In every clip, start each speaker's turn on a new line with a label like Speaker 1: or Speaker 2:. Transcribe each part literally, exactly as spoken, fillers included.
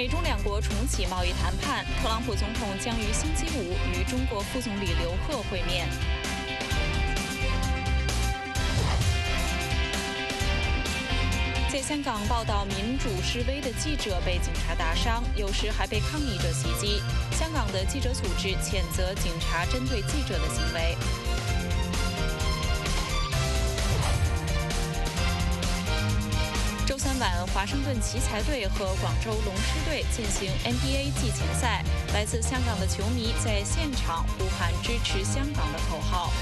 Speaker 1: 美中两国重启贸易谈判，特朗普总统将于星期五与中国副总理刘鹤会面。在香港报道民主示威的记者被警察打伤，有时还被抗议者袭击。香港的记者组织谴责警察针对记者的行为。 周三晚，华盛顿奇才队和广州龙狮队进行 N B A 季前赛，来自香港的球迷在现场呼喊支持香港的口号。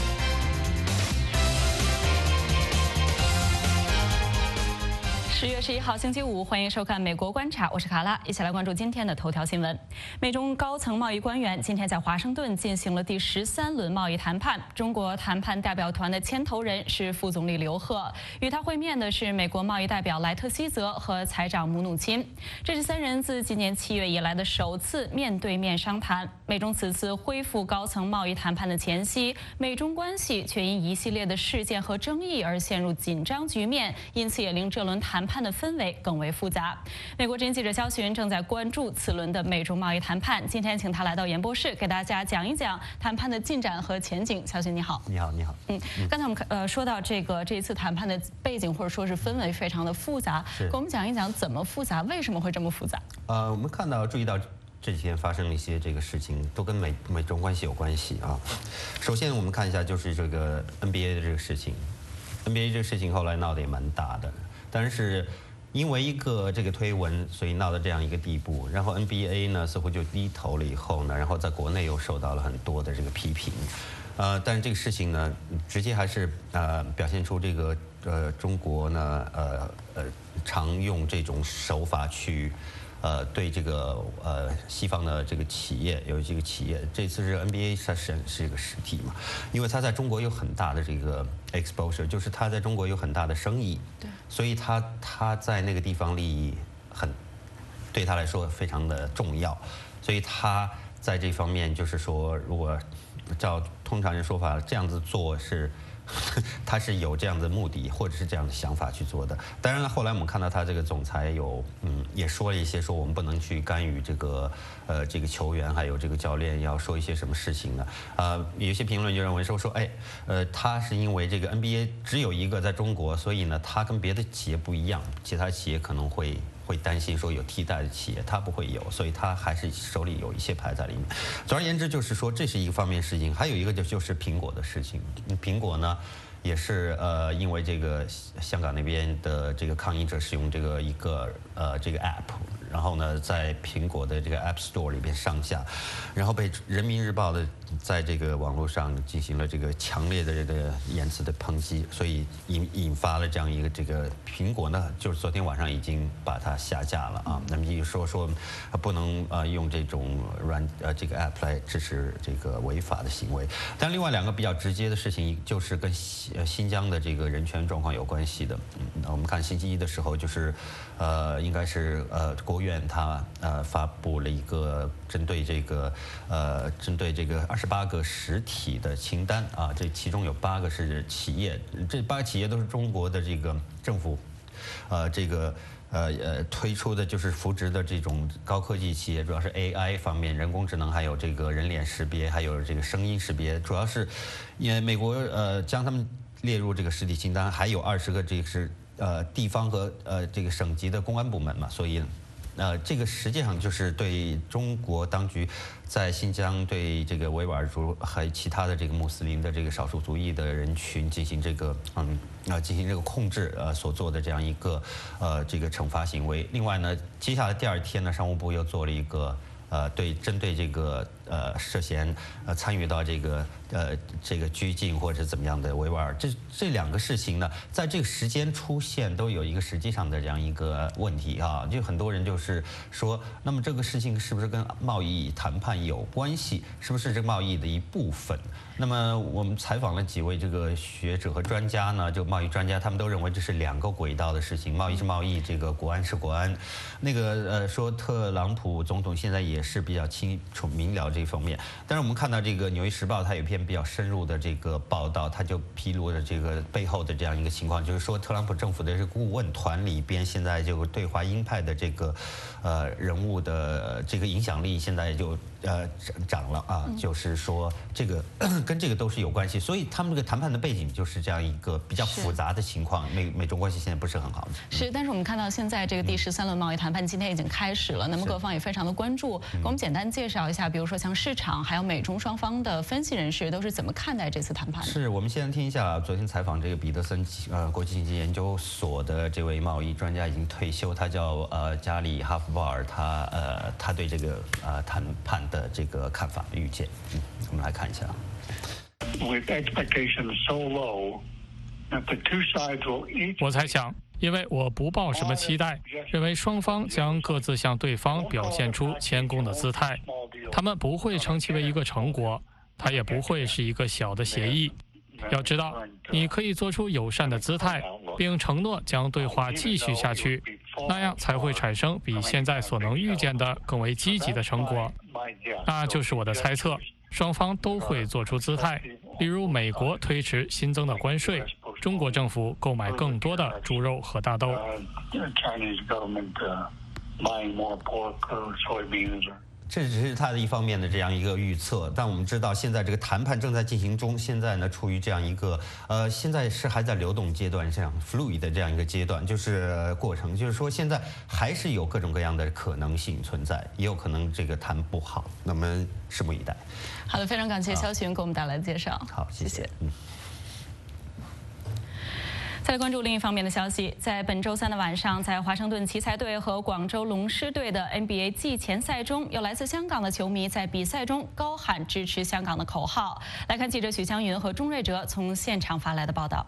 Speaker 1: 十月十一号星期五，欢迎收看《美国观察》，我是卡拉，一起来关注今天的头条新闻。美中高层贸易官员今天在华盛顿进行了第十三轮贸易谈判。中国谈判代表团的牵头人是副总理刘鹤，与他会面的是美国贸易代表莱特希泽和财长姆努钦。这是三人自今年七月以来的首次面对面商谈。美中此次恢复高层贸易谈判的前夕，美中关系却因一系列的事件和争议而陷入紧张局面，因此也令这轮谈判 谈判的氛围更为复杂。美国之音记者肖寻正在关注此轮的美中贸易谈判，今天请他来到演播室，给大家讲一讲谈判的进展和前景。肖寻你好，
Speaker 2: 你好，你好。
Speaker 1: 嗯，刚才我们呃说到这个这一次谈判的背景或者说是氛围非常的复杂，给我们讲一讲怎么复杂，为什么会这么复杂？
Speaker 2: 呃，我们看到注意到这几天发生了一些这个事情，都跟美美中关系有关系啊。首先我们看一下就是这个 N B A 的这个事情 ，N B A 这个事情后来闹得也蛮大的。 但是，因为一个这个推文，所以闹到这样一个地步。然后 N B A 呢，似乎就低头了以后呢，然后在国内又受到了很多的这个批评。呃，但是这个事情呢，直接还是呃表现出这个呃中国呢呃呃常用这种手法去。 呃，对这个呃西方的这个企业有这个企业，这次是 N B A 它是是一个实体嘛，因为它在中国有很大的这个 exposure， 就是它在中国有很大的生意，对，所以它它在那个地方利益很对他来说非常的重要，所以他在这方面就是说，如果照通常人说法，这样子做是。 他是有这样的目的，或者是这样的想法去做的。当然了，后来我们看到他这个总裁有，嗯，也说了一些，说我们不能去干预这个，呃，这个球员还有这个教练要说一些什么事情呢？呃，有些评论就认为说说，哎，呃，他是因为这个 N B A 只有一个在中国，所以呢，他跟别的企业不一样，其他企业可能会。 会担心说有替代的企业，他不会有，所以他还是手里有一些牌在里面。总而言之，就是说这是一个方面事情，还有一个就就是苹果的事情。苹果呢，也是呃，因为这个香港那边的这个抗议者使用这个一个呃这个 app， 然后呢，在苹果的这个 App Store 里边上架，然后被人民日报的在这个网络上进行了这个强烈的这个言辞的抨击，所以引引发了这样一个这个苹果呢，就是昨天晚上已经把它 下架了啊，那么也说说不能呃用这种软呃这个 app 来支持这个违法的行为。但另外两个比较直接的事情，就是跟新新疆的这个人权状况有关系的。嗯，我们看星期一的时候，就是呃应该是呃国务院它呃发布了一个针对这个呃针对这个二十八个实体的清单啊，这其中有八个是企业，这八个企业都是中国的这个政府。 呃，这个呃呃推出的就是扶植的这种高科技企业，主要是 A I 方面，人工智能，还有这个人脸识别，还有这个声音识别，主要是，也美国呃将他们列入这个实体清单，还有二十个这个是呃地方和呃这个省级的公安部门嘛，所以。 呃，这个实际上就是对中国当局在新疆对这个维吾尔族和其他的这个穆斯林的这个少数族裔的人群进行这个嗯呃进行这个控制呃所做的这样一个呃这个惩罚行为。另外呢，接下来第二天呢，商务部又做了一个呃对针对这个呃涉嫌呃参与到这个呃这个拘禁或者怎么样的维吾尔，这这两个事情呢，在这个时间出现都有一个实际上的这样一个问题啊，就很多人就是说，那么这个事情是不是跟贸易谈判有关系？是不是这个贸易的一部分？那么我们采访了几位这个学者和专家呢，就贸易专家，他们都认为这是两个轨道的事情，贸易是贸易，这个国安是国安。那个呃说特朗普总统现在也是比较清楚明了。 这个封面。但是我们看到这个《纽约时报》它有一篇比较深入的这个报道，它就披露了这个背后的这样一个情况，就是说特朗普政府的这个顾问团里边现在就对华鹰派的这个呃人物的这个影响力现在就呃涨了啊，就是说这个跟这个都是有关系，所以他们这个谈判的背景就是这样一个比较复杂的情况，美美中关系现在不是很好。
Speaker 1: 是，但是我们看到现在这个第十三轮贸易谈判今天已经开始了，那么各方也非常的关注。给我们简单介绍一下，比如说像市场还有美中双方的分析人士都是怎么看待这次谈判的？是
Speaker 2: 我们先听一下昨天采访这个彼得森呃国际经济研究所的这位贸易专家已经退休，他叫呃加里哈夫鲍尔，他呃他对这个呃谈判的这个看法预见，嗯，我们来看一下。
Speaker 3: With expectations so low that the two sides will each.
Speaker 4: 我猜想。因为我不抱什么期待，认为双方将各自向对方表现出谦恭的姿态，他们不会称其为一个成果，它也不会是一个小的协议。要知道，你可以做出友善的姿态，并承诺将对话继续下去，那样才会产生比现在所能预见的更为积极的成果。那就是我的猜测，双方都会做出姿态，例如美国推迟新增的关税。中国政府购买更多的猪肉和大豆。
Speaker 2: 这只是他的一方面的这样一个预测，但我们知道现在这个谈判正在进行中，现在呢处于这样一个呃，现在是还在流动阶段，这样 fluid 的这样一个阶段，就是过程，就是说现在还是有各种各样的可能性存在，也有可能这个谈不好，那么拭目以待。
Speaker 1: 好的，非常感谢肖群给我们带来的介绍。
Speaker 2: 好，谢谢。嗯。
Speaker 1: 再来关注另一方面的消息，在本周三的晚上，在华盛顿奇才队和广州龙狮队的 N B A 季前赛中，有来自香港的球迷在比赛中高喊支持香港的口号。来看记者许湘云和钟瑞哲从现场发来的报道。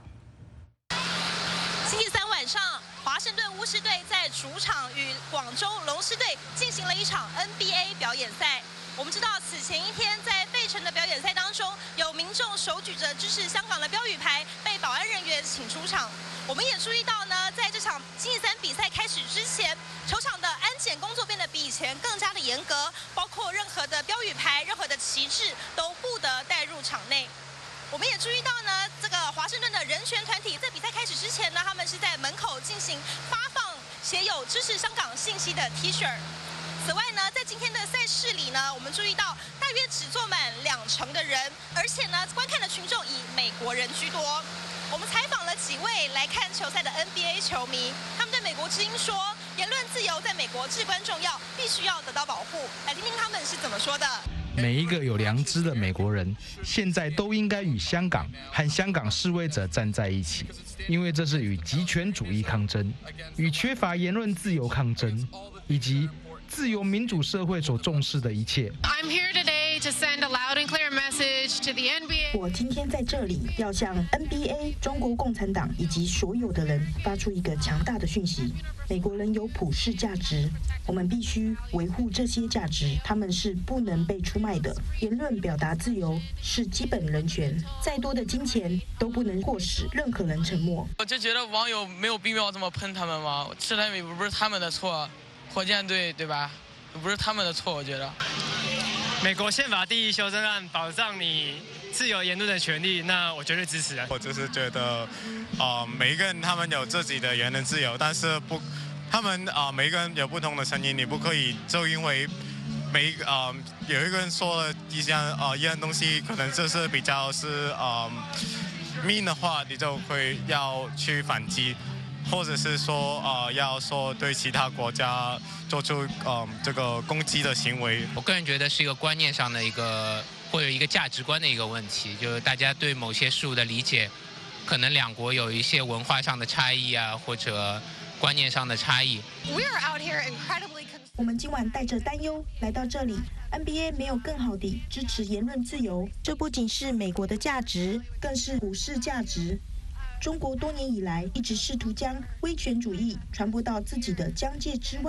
Speaker 5: 星期三晚上，华盛顿巫师队在主场与广州龙狮队进行了一场 N B A 表演赛。我们知道，此前一天在费城的表演赛当中，有民众手举着支持香港的标语牌，被保安人员请出场。我们也注意到呢，在这场星期三比赛开始之前，球场的安检工作变得比以前更加的严格，包括任何的标语牌、任何的旗帜都不得带入场内。我们也注意到呢，这个华盛顿的人权团体在比赛开始之前呢，他们是在门口进行发放写有支持香港信息的 T 恤。此外呢，在今天的赛事里呢，我们注意到大约只坐满两成的人，而且呢，观看的群众以美国人居多。我们采访了几位来看球赛的 N B A 球迷，他们对美国之音说，言论自由在美国至关重要，必须要得到保护。来听听他们是怎么说的。
Speaker 6: 每一个有良知的美国人，现在都应该与香港和香港示威者站在一起，因为这是与极权主义抗争，与缺乏言论自由抗争，以及自由民主社会所重视的一切。
Speaker 7: I'm here today to send a loud and clear message to the N B A.
Speaker 8: 我今天在这里要向 N B A、中国共产党以及所有的人发出一个强大的讯息：美国人有普世价值，我们必须维护这些价值，他们是不能被出卖的。言论表达自由是基本人权，再多的金钱都不能迫使任何人沉默。
Speaker 9: 我就觉得网友没有必要这么喷他们嘛，是他们不是他们的错。火箭队对吧？不是他们的错，我觉得。
Speaker 10: 美国宪法第一修正案保障你自由言论的权利，那我绝对支持啊。
Speaker 11: 我就是觉得，呃，每一个人他们有自己的言论自由，但是不，他们啊、呃，每一个人有不同的声音，你不可以就因为每一个啊、呃、有一个人说了一项啊、呃、一样东西，可能就是比较是啊 mean 的话，你就会要去反击。或者是说，呃，要说对其他国家做出呃这个攻击的行为，
Speaker 12: 我个人觉得是一个观念上的一个，或者一个价值观的一个问题，就是大家对某些事物的理解，可能两国有一些文化上的差异啊，或者观念上的差异。
Speaker 8: 我们今晚带着担忧来到这里 ，N B A 没有更好地支持言论自由，这不仅是美国的价值，更是普世价值。中国多年以来一直试图将威权主义传播到自己的疆界之外，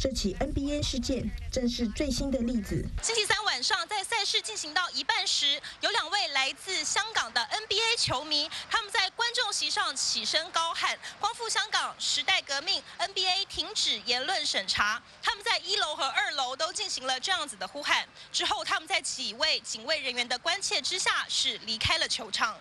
Speaker 8: 这起 N B A 事件正是最新的例子。
Speaker 5: 星期三晚上，在赛事进行到一半时，有两位来自香港的 N B A 球迷，他们在观众席上起身高喊“光复香港，时代革命 ，N B A 停止言论审查”。他们在一楼和二楼都进行了这样子的呼喊。之后，他们在几位警卫人员的关切之下，是离开了球场。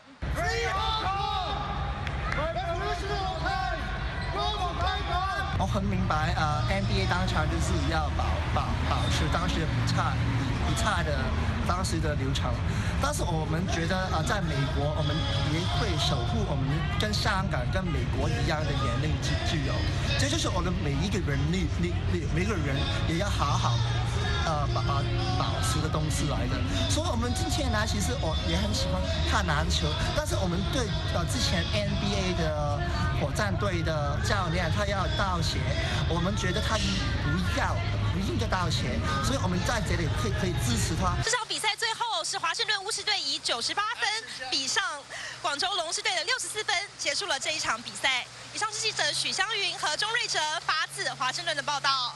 Speaker 13: 我很明白，呃 ，N B A 当场就是要保保保持当时的比赛比赛的当时的流程，但是我们觉得，呃，在美国，我们也会守护我们跟香港、跟美国一样的言论自自由，这就是我们每一个人力力力每个人也要好好。呃，保保保持的东西来的，所以我们今天呢，其实我也很喜欢看篮球，但是我们对呃之前 N B A 的火箭队的教练他要道歉，我们觉得他不要不应该道歉，所以我们在这里可以可以支持他。
Speaker 5: 这场比赛最后是华盛顿巫师队以九十八分比上广州龙狮队的六十四分，结束了这一场比赛。以上是记者许湘云和钟瑞哲发自华盛顿的报道。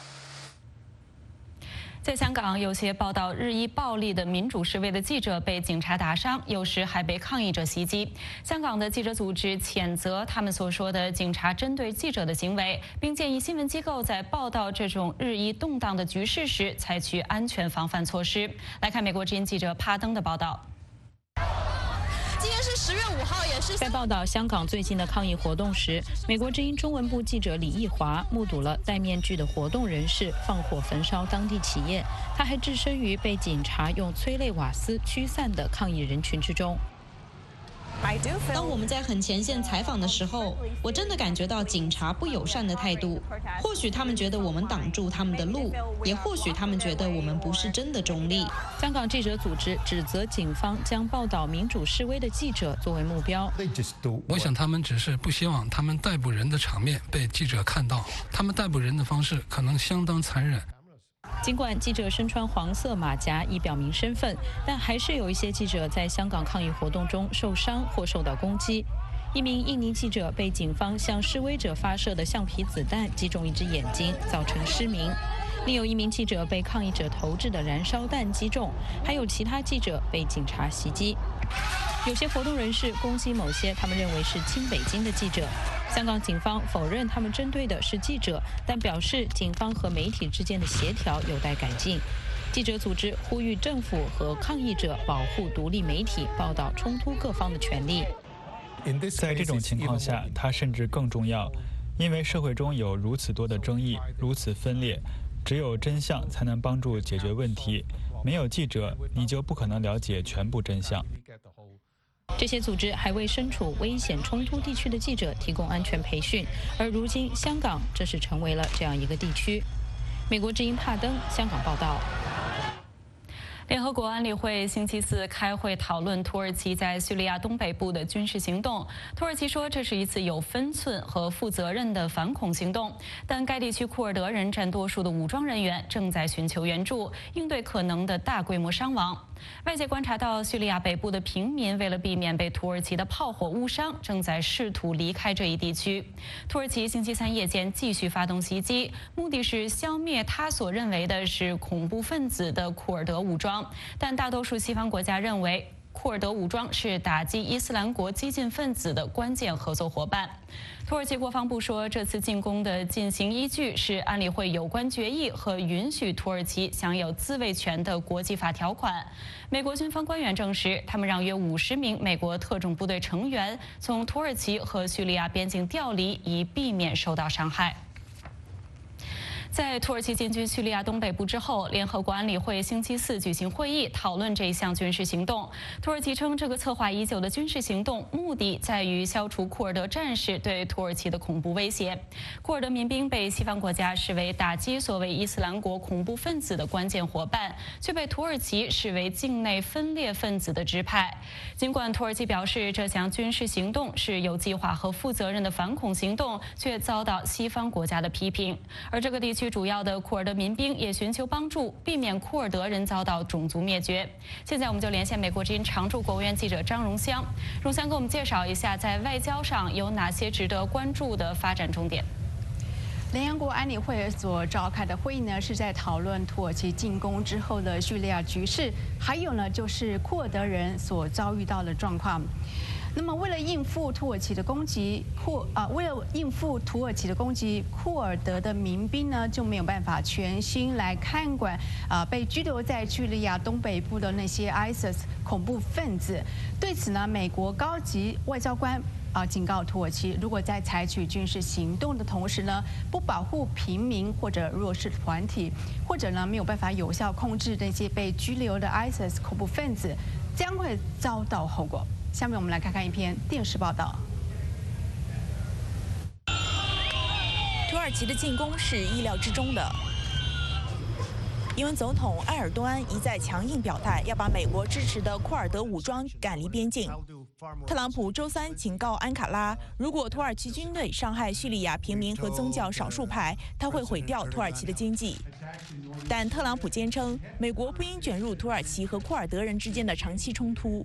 Speaker 1: 在香港，有些报道日益暴力的民主示威的记者被警察打伤，有时还被抗议者袭击。香港的记者组织谴责他们所说的警察针对记者的行为，并建议新闻机构在报道这种日益动荡的局势时采取安全防范措施。来看美国之音记者帕登的报道。
Speaker 5: 今天是十月五号，也是
Speaker 14: 在报道香港最近的抗议活动时，美国之音中文部记者李义华目睹了戴面具的活动人士放火焚烧当地企业，他还置身于被警察用催泪瓦斯驱散的抗议人群之中。
Speaker 15: 当我们在很前线采访的时候，我真的感觉到警察不友善的态度。或许他们觉得我们挡住他们的路，也或许他们觉得我们不是真的中立。
Speaker 14: 香港记者组织指责警方将报道民主示威的记者作为目标。
Speaker 16: 我想他们只是不希望他们逮捕人的场面被记者看到，他们逮捕人的方式可能相当残忍。
Speaker 14: 尽管记者身穿黄色马甲以表明身份，但还是有一些记者在香港抗议活动中受伤或受到攻击。一名印尼记者被警方向示威者发射的橡皮子弹击中一只眼睛，造成失明。另有一名记者被抗议者投掷的燃烧弹击中，还有其他记者被警察袭击。有些活动人士攻击某些他们认为是亲北京的记者。香港警方否认他们针对的是记者，但表示警方和媒体之间的协调有待改进。记者组织呼吁政府和抗议者保护独立媒体报道冲突各方的权利。
Speaker 17: 在这种情况下，它甚至更重要，因为社会中有如此多的争议，如此分裂，只有真相才能帮助解决问题。没有记者，你就不可能了解全部真相。
Speaker 14: 这些组织还为身处危险冲突地区的记者提供安全培训，而如今香港正是成为了这样一个地区。美国之音帕登，香港报道。
Speaker 1: 联合国安理会星期四开会讨论土耳其在叙利亚东北部的军事行动。土耳其说这是一次有分寸和负责任的反恐行动，但该地区库尔德人占多数的武装人员正在寻求援助，应对可能的大规模伤亡。外界观察到，叙利亚北部的平民为了避免被土耳其的炮火误伤，正在试图离开这一地区。土耳其星期三夜间继续发动袭击，目的是消灭他所认为的是恐怖分子的库尔德武装，但大多数西方国家认为库尔德武装是打击伊斯兰国激进分子的关键合作伙伴。土耳其国防部说，这次进攻的进行依据是安理会有关决议和允许土耳其享有自卫权的国际法条款。美国军方官员证实，他们让约五十名美国特种部队成员从土耳其和叙利亚边境调离，以避免受到伤害。在土耳其进军叙利亚东北部之后，联合国安理会星期四举行会议，讨论这一项军事行动。土耳其称，这个策划已久的军事行动目的在于消除库尔德战士对土耳其的恐怖威胁。库尔德民兵被西方国家视为打击所谓伊斯兰国恐怖分子的关键伙伴，却被土耳其视为境内分裂分子的支派。尽管土耳其表示这项军事行动是有计划和负责任的反恐行动，却遭到西方国家的批评。而这个地区主要的库尔德民兵也寻求帮助，避免库尔德人遭到种族灭绝。现在我们就连线美国之音常驻国务院记者张荣香，荣香给我们介绍一下，在外交上有哪些值得关注的发展重点。
Speaker 18: 联合国安理会所召开的会议呢，是在讨论土耳其进攻之后的叙利亚局势，还有呢就是库尔德人所遭遇到的状况。那么，为了应付土耳其的攻击，库啊，为了应付土耳其的攻击，库尔德的民兵呢就没有办法全心来看管啊被拘留在叙利亚东北部的那些 I S I S 恐怖分子。对此呢，美国高级外交官啊警告土耳其，如果在采取军事行动的同时呢，不保护平民或者弱势团体，或者呢没有办法有效控制那些被拘留的 I S I S 恐怖分子，将会遭到后果。下面我们来看看一篇电视报道。
Speaker 19: 土耳其的进攻是意料之中的。因为总统埃尔多安一再强硬表态，要把美国支持的库尔德武装赶离边境。特朗普周三警告安卡拉，如果土耳其军队伤害叙利亚平民和宗教少数派，他会毁掉土耳其的经济。但特朗普坚称，美国不应卷入土耳其和库尔德人之间的长期冲突。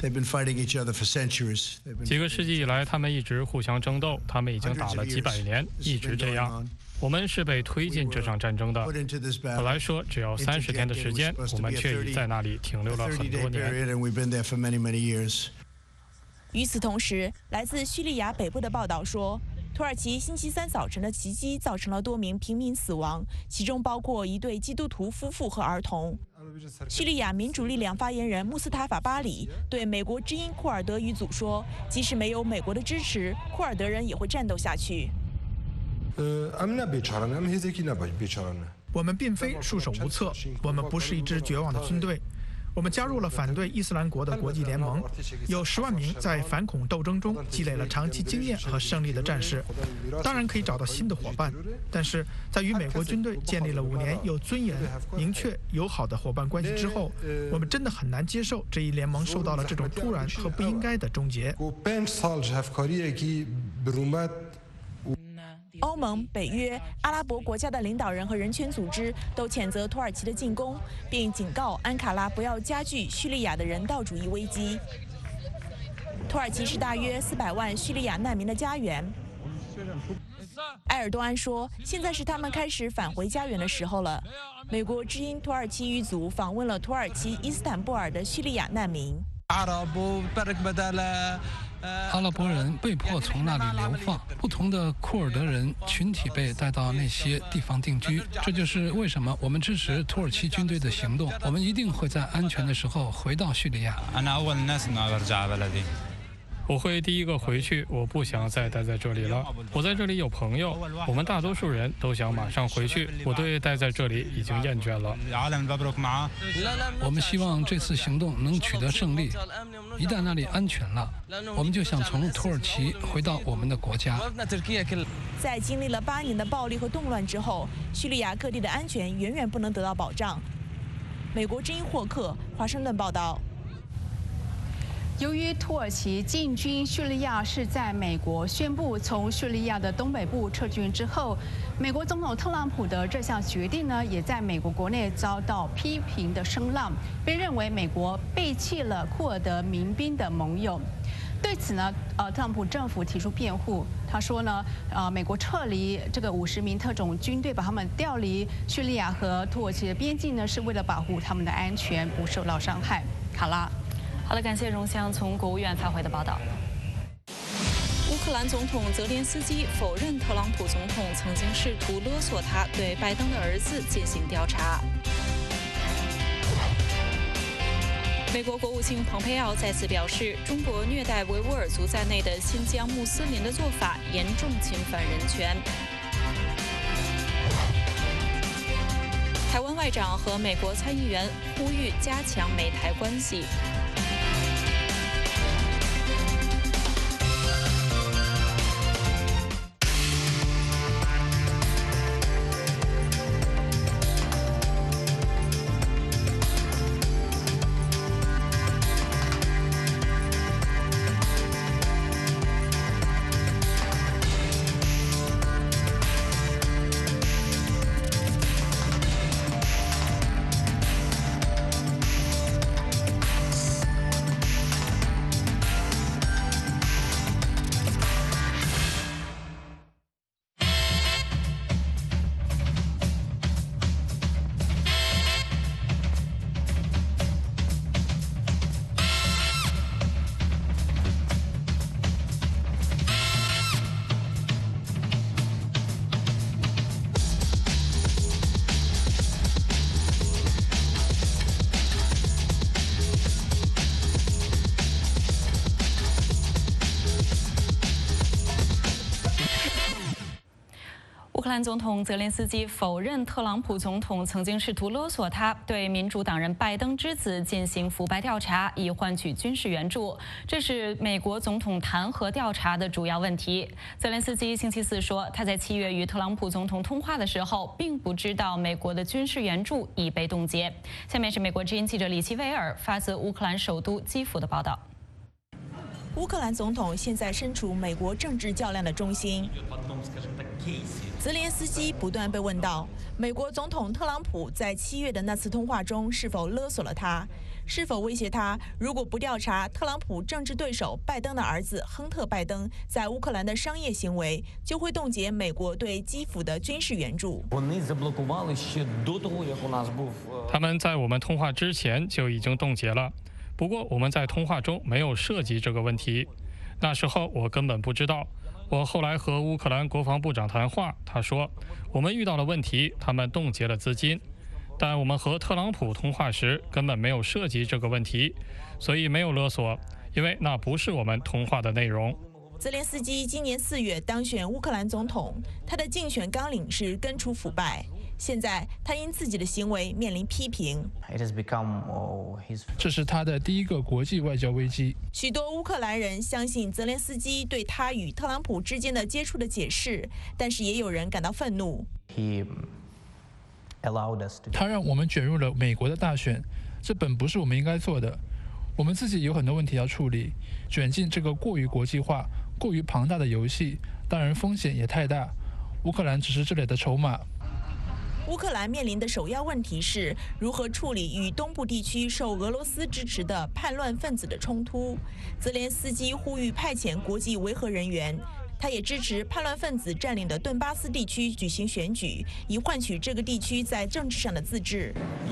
Speaker 4: 几个世纪以来，他们一直互相争斗，他们已经打了几百年，一直这样。我们是被推进这场战争的。本来说只要三十天的时间，我们却已在那里停留了很多年。
Speaker 19: 与此同时，来自叙利亚北部的报道说，土耳其星期三早晨的袭击造成了多名平民死亡，其中包括一对基督徒夫妇和儿童。叙利亚民主力量发言人穆斯塔法巴里对美国之音库尔德语组说，即使没有美国的支持，库尔德人也会战斗下去。
Speaker 20: 我们并非束手无策，我们不是一支绝望的军队。我们加入了反对伊斯兰国的国际联盟，有十万名在反恐斗争中积累了长期经验和胜利的战士。当然可以找到新的伙伴，但是在与美国军队建立了五年有尊严、明确、友好的伙伴关系之后，我们真的很难接受这一联盟受到了这种突然和不应该的终结。
Speaker 19: 欧盟、北约、阿拉伯国家的领导人和人权组织都谴责土耳其的进攻，并警告安卡拉不要加剧叙利亚的人道主义危机。土耳其是大约四百万叙利亚难民的家园。埃尔多安说，现在是他们开始返回家园的时候了。美国之音土耳其语组访问了土耳其伊斯坦布尔的叙利亚难民。
Speaker 16: 阿拉伯人被迫从那里流放，不同的库尔德人群体被带到那些地方定居。这就是为什么我们支持土耳其军队的行动。我们一定会在安全的时候回到叙利亚。
Speaker 4: 我会第一个回去，我不想再待在这里了。我在这里有朋友，我们大多数人都想马上回去。我对待在这里已经厌倦了。
Speaker 16: 我们希望这次行动能取得胜利。一旦那里安全了，我们就想从土耳其回到我们的国家。
Speaker 19: 在经历了八年的暴力和动乱之后，叙利亚各地的安全远远不能得到保障。美国之音霍克，华盛顿报道。
Speaker 18: 由于土耳其进军叙利亚是在美国宣布从叙利亚的东北部撤军之后，美国总统特朗普的这项决定呢，也在美国国内遭到批评的声浪，被认为美国背弃了库尔德民兵的盟友。对此呢，呃，特朗普政府提出辩护，他说呢，呃，美国撤离这个五十名特种军队，把他们调离叙利亚和土耳其的边境呢，是为了保护他们的安全不受到伤害。卡拉。
Speaker 1: 好的，感谢荣香从国务院发回的报道。
Speaker 14: 乌克兰总统泽连斯基否认特朗普总统曾经试图勒索他对拜登的儿子进行调查。美国国务卿蓬佩奥再次表示，中国虐待维吾尔族在内的新疆穆斯林的做法严重侵犯人权。台湾外长和美国参议员呼吁加强美台关系。
Speaker 1: 克兰总统泽连斯基否认特朗普总统曾经试图勒索他对民主党人拜登之子进行腐败调查，以换取军事援助。这是美国总统弹劾调查的主要问题。泽连斯基星期四说，他在七月与特朗普总统通话的时候，并不知道美国的军事援助已被冻结。下面是美国之音记者李奇维尔发自乌克兰首都基辅的报道。
Speaker 19: 乌克兰总统现在身处美国政治较量的中心。泽连斯基不断被问到，美国总统特朗普在七月的那次通话中是否勒索了他，是否威胁他，如果不调查特朗普政治对手拜登的儿子亨特·拜登在乌克兰的商业行为，就会冻结美国对基辅的军事援助。
Speaker 4: 他们在我们通话之前就已经冻结了，不过我们在通话中没有涉及这个问题。那时候我根本不知道。我后来和乌克兰国防部长谈话，他说我们遇到了问题，他们冻结了资金。但我们和特朗普通话时根本没有涉及这个问题，所以没有勒索，因为那不是我们通话的内容。
Speaker 19: 泽连斯基今年四月当选乌克兰总统，他的竞选纲领是根除腐败。现在他因自己的行为面临批评。
Speaker 6: 这是他的第一个国际外交危机。
Speaker 19: 许多乌克兰人相信泽连斯基对他与特朗普之间的接触的解释，但是也有人感到愤怒。
Speaker 6: 他让我们卷入了美国的大选，这本不是我们应该做的。我们自己有很多问题要处理，卷进这个过于国际化、过于庞大的游戏，当然风险也太大。乌克兰只是这里的筹码。
Speaker 19: 乌克兰面临的首要问题是如何处理与东部地区受俄罗斯支持的叛乱分子的冲突。泽连斯基呼吁派遣国际维和人员，他也支持叛乱分子占领的顿巴斯地区举行选举，以换取这个地区在政治上的自治。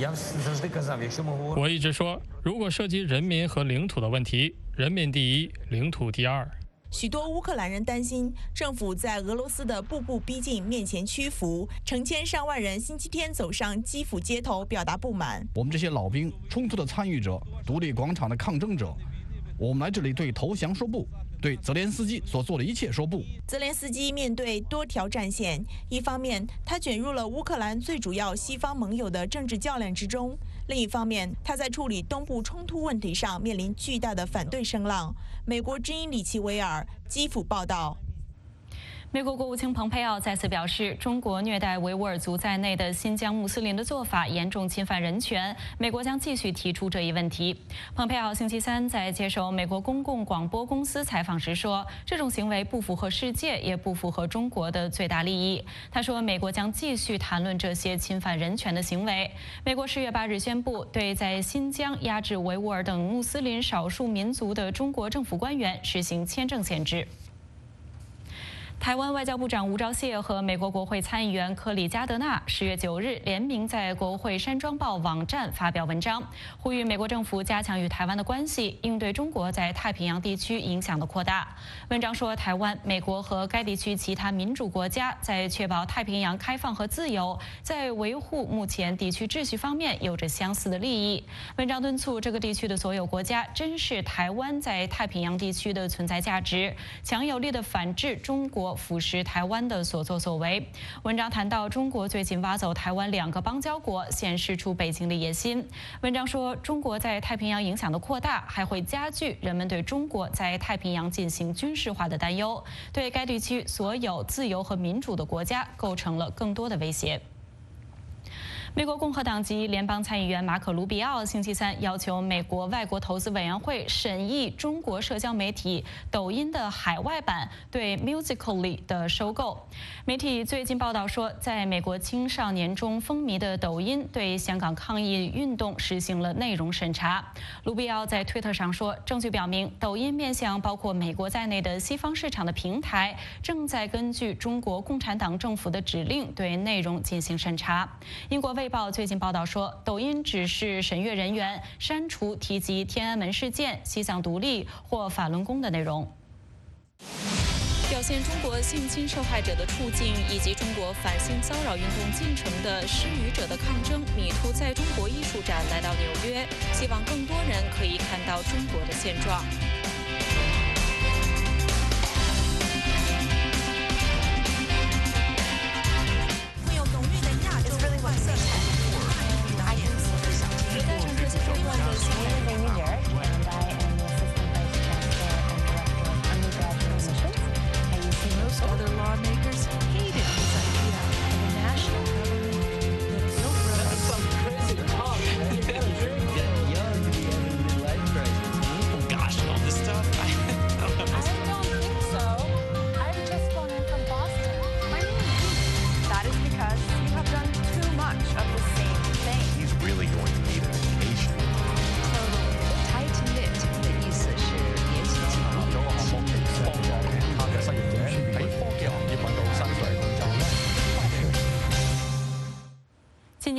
Speaker 4: 我一直说，如果涉及人民和领土的问题，人民第一，领土第二。
Speaker 19: 许多乌克兰人担心，政府在俄罗斯的步步逼近面前屈服，成千上万人星期天走上基辅街头表达不满。
Speaker 21: 我们这些老兵、冲突的参与者、独立广场的抗争者，我们来这里对投降说不，对泽连斯基所做的一切说不。
Speaker 19: 泽连斯基面对多条战线，一方面他卷入了乌克兰最主要西方盟友的政治较量之中，另一方面他在处理东部冲突问题上面临巨大的反对声浪。美国之音李奇维尔基辅报道。
Speaker 1: 美国国务卿蓬佩奥再次表示，中国虐待维吾尔族在内的新疆穆斯林的做法严重侵犯人权，美国将继续提出这一问题。蓬佩奥星期三在接受美国公共广播公司采访时说，这种行为不符合世界，也不符合中国的最大利益。他说，美国将继续谈论这些侵犯人权的行为。美国十月八日宣布，对在新疆压制维吾尔等穆斯林少数民族的中国政府官员实行签证限制。台湾外交部长吴钊燮和美国国会参议员科里加德纳十月九日联名在国会山庄报网站发表文章，呼吁美国政府加强与台湾的关系，应对中国在太平洋地区影响的扩大。文章说，台湾、美国和该地区其他民主国家在确保太平洋开放和自由，在维护目前地区秩序方面有着相似的利益。文章敦促这个地区的所有国家珍视台湾在太平洋地区的存在价值，强有力地反制中国腐蚀台湾的所作所为。文章谈到，中国最近挖走台湾两个邦交国，显示出北京的野心。文章说，中国在太平洋影响的扩大，还会加剧人们对中国在太平洋进行军事化的担忧，对该地区所有自由和民主的国家构成了更多的威胁。美国共和党籍联邦参议员马可·卢比奥星期三要求美国外国投资委员会审议中国社交媒体抖音的海外版对 Musical.ly 的收购。媒体最近报道说，在美国青少年中风靡的抖音对香港抗议运动实行了内容审查。卢比奥在推特上说，证据表明抖音面向包括美国在内的西方市场的平台，正在根据中国共产党政府的指令对内容进行审查。英国卫报最近报道说，抖音指示审阅人员删除提及天安门事件、西藏独立或法轮功的内容。表现中国性侵受害者的处境以及中国反性骚扰运动进程的失语者的抗争米图在中国艺术展来到纽约，希望更多人可以看到中国的现状。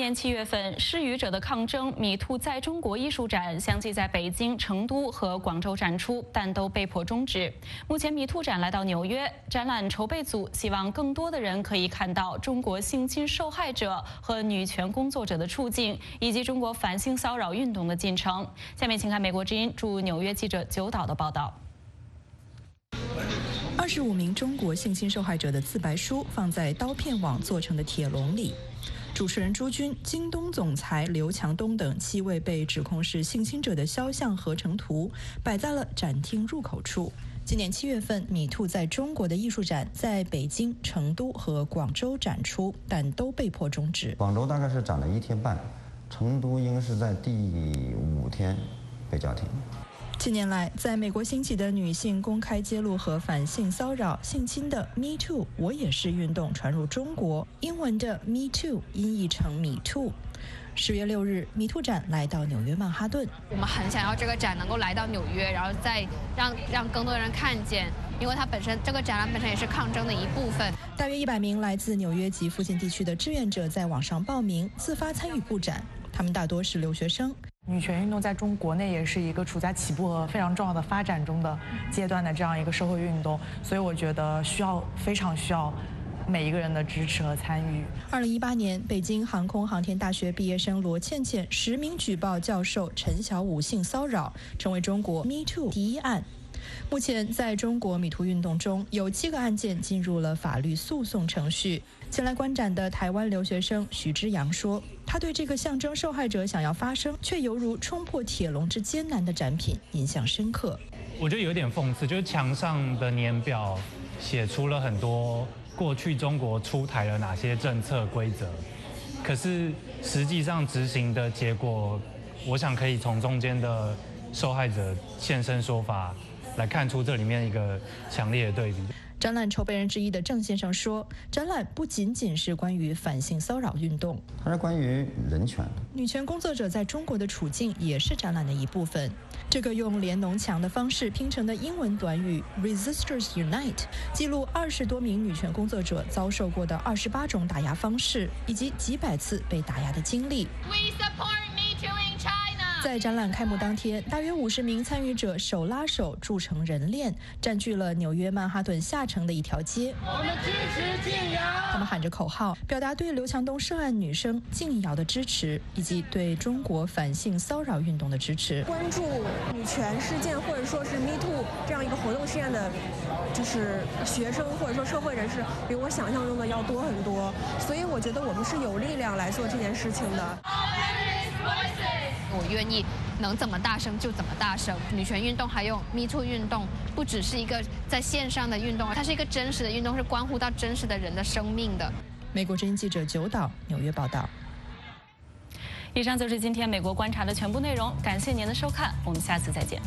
Speaker 1: 年七月份，失语者的抗争“米兔在中国”艺术展相继在北京、成都和广州展出，但都被迫终止。目前，米兔展来到纽约，展览筹备组希望更多的人可以看到中国性侵受害者和女权工作者的处境，以及中国反性骚扰运动的进程。下面请看美国之音驻纽约记者九岛的报道。
Speaker 3: 二十五名中国性侵受害者的自白书放在刀片网做成的铁笼里。主持人朱军、京东总裁刘强东等七位被指控是性侵者的肖像合成图摆在了展厅入口处。今年七月份，米兔在中国的艺术展在北京、成都和广州展出，但都被迫终止。
Speaker 22: 广州大概是展了一天半，成都应该是在第五天被叫停。
Speaker 3: 近年来，在美国兴起的女性公开揭露和反性骚扰、性侵的 Me Too 我也是运动传入中国，英文的 Me Too 音译成米兔。十月六日，米兔展来到纽约曼哈顿。
Speaker 23: 我们很想要这个展能够来到纽约，然后再让让更多人看见，因为它本身这个展览本身也是抗争的一部分。
Speaker 3: 大约一百名来自纽约及附近地区的志愿者在网上报名，自发参与布展。他们大多是留学生。
Speaker 24: 女权运动在中国内也是一个处在起步和非常重要的发展中的阶段的这样一个社会运动，所以我觉得需要非常需要每一个人的支持和参与。
Speaker 3: 二零一八年，北京航空航天大学毕业生罗倩倩实名举报教授陈小武性骚扰，成为中国 Me Too 第一案。目前，在中国米兔运动中，有七个案件进入了法律诉讼程序。前来观展的台湾留学生徐之阳说，他对这个象征受害者想要发声，却犹如冲破铁笼之艰难的展品印象深刻。
Speaker 25: 我觉得有点讽刺，就是墙上的年表写出了很多过去中国出台了哪些政策规则，可是实际上执行的结果，我想可以从中间的受害者现身说法来看出这里面一个强烈的对比。
Speaker 3: 展览筹备人之一的郑先生说，展览不仅仅是关于反性骚扰运动，
Speaker 22: 它是关于人权。
Speaker 3: 女权工作者在中国的处境也是展览的一部分。这个用连农墙的方式拼成的英文短语 Resisters Unite 记录二十多名女权工作者遭受过的二十八种打压方式，以及几百次被打压的经历。We support Me Too in China。在展览开幕当天，大约五十名参与者手拉手筑成人链，占据了纽约曼哈顿下城的一条街。我们支持敬瑶。他们喊着口号，表达对刘强东涉案女生敬瑶的支持，以及对中国反性骚扰运动的支持。
Speaker 26: 关注女权事件或者说是 Me Too 这样一个活动事件的，就是学生或者说社会人士，比我想象中的要多很多。所以我觉得我们是有力量来做这件事情的。
Speaker 23: 我愿意能怎么大声就怎么大声。女权运动还有 Me Too 运动，不只是一个在线上的运动，它是一个真实的运动，是关乎到真实的人的生命的。
Speaker 3: 美国之音记者九岛纽约报道。
Speaker 1: 以上就是今天美国观察的全部内容，感谢您的收看，我们下次再见。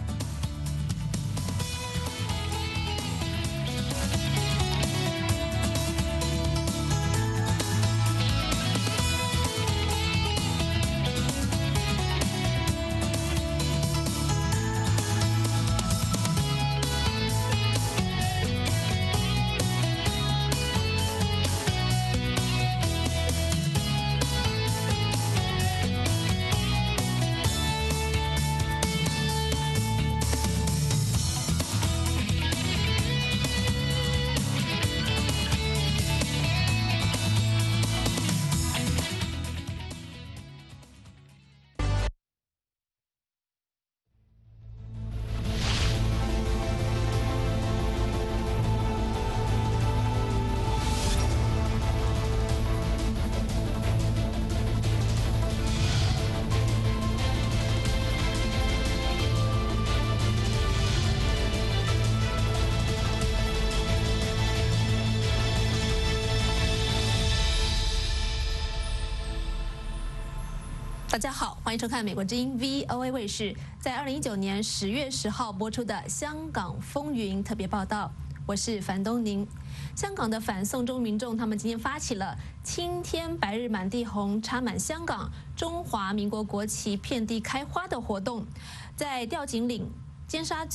Speaker 27: 大家好，欢迎收看美国之音 V O A 卫视在二零一九年十月十号播出的《香港风云》特别报道。我是樊东宁。香港的反送中民众，他们今天发起了“青天白日满地红，插满香港，中华民国国旗遍地开花”的活动，在吊颈岭、尖沙咀、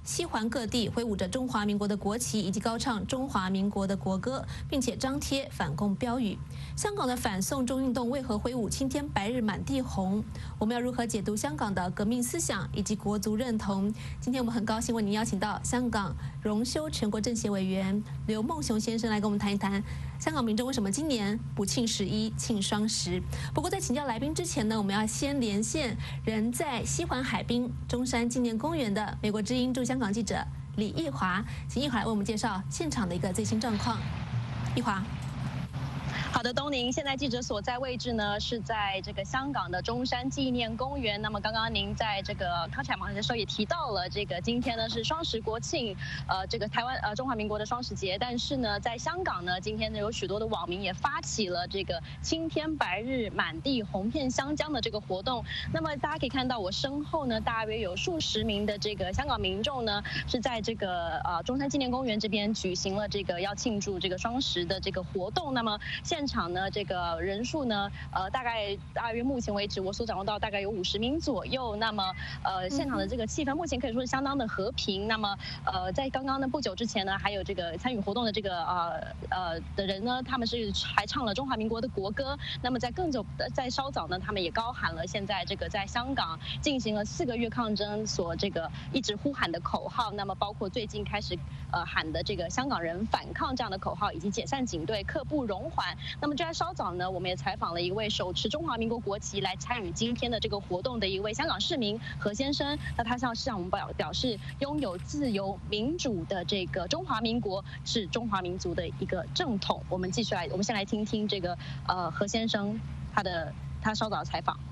Speaker 27: 西环各地挥舞着中华民国的国旗，以及高唱中华民国的国歌，并且张贴反共标语。香港的反送中运动为何挥舞青天白日满地红？我们要如何解读香港的革命思想以及国族认同？今天我们很高兴为您邀请到香港荣休全国政协委员刘梦熊先生来跟我们谈一谈香港民众为什么今年不庆十一庆双十。不过在请教来宾之前呢，我们要先连线人在西环海滨中山纪念公园的美国之音驻香港记者李义华，请义华来为我们介绍现场的一个最新状况。义华。
Speaker 2: 好的，东宁，现在记者所在位置呢是在这个香港的中山纪念公园。那么刚刚您在这个开场的时候也提到了，这个今天呢是双十国庆，呃，这个台湾呃中华民国的双十节。但是呢，在香港呢，今天呢有许多的网民也发起了这个青天白日满地红遍香江的这个活动。那么大家可以看到我身后呢，大约有数十名的这个香港民众呢是在这个呃中山纪念公园这边举行了这个要庆祝这个双十的这个活动。那么现场呢，这个人数呢，呃，大概大约目前为止我所掌握到大概有五十名左右。那么，呃，现场的这个气氛目前可以说是相当的和平。那么，呃，在刚刚呢不久之前呢，还有这个参与活动的这个呃呃的人呢，他们是还唱了中华民国的国歌。那么在更久在稍早呢，他们也高喊了现在这个在香港进行了四个月抗争所这个一直呼喊的口号。那么包括最近开始呃喊的这个香港人反抗这样的口号，以及解散警队、刻不容缓。那么就在稍早呢，我们也采访了一位手持中华民国国旗来参与今天的这个活动的一位香港市民何先生。那他向向我们表表示，拥有自由民主的这个中华民国是中华民族的一个正统。我们继续来，我们先来听听这个呃何先生他的他稍早的采访。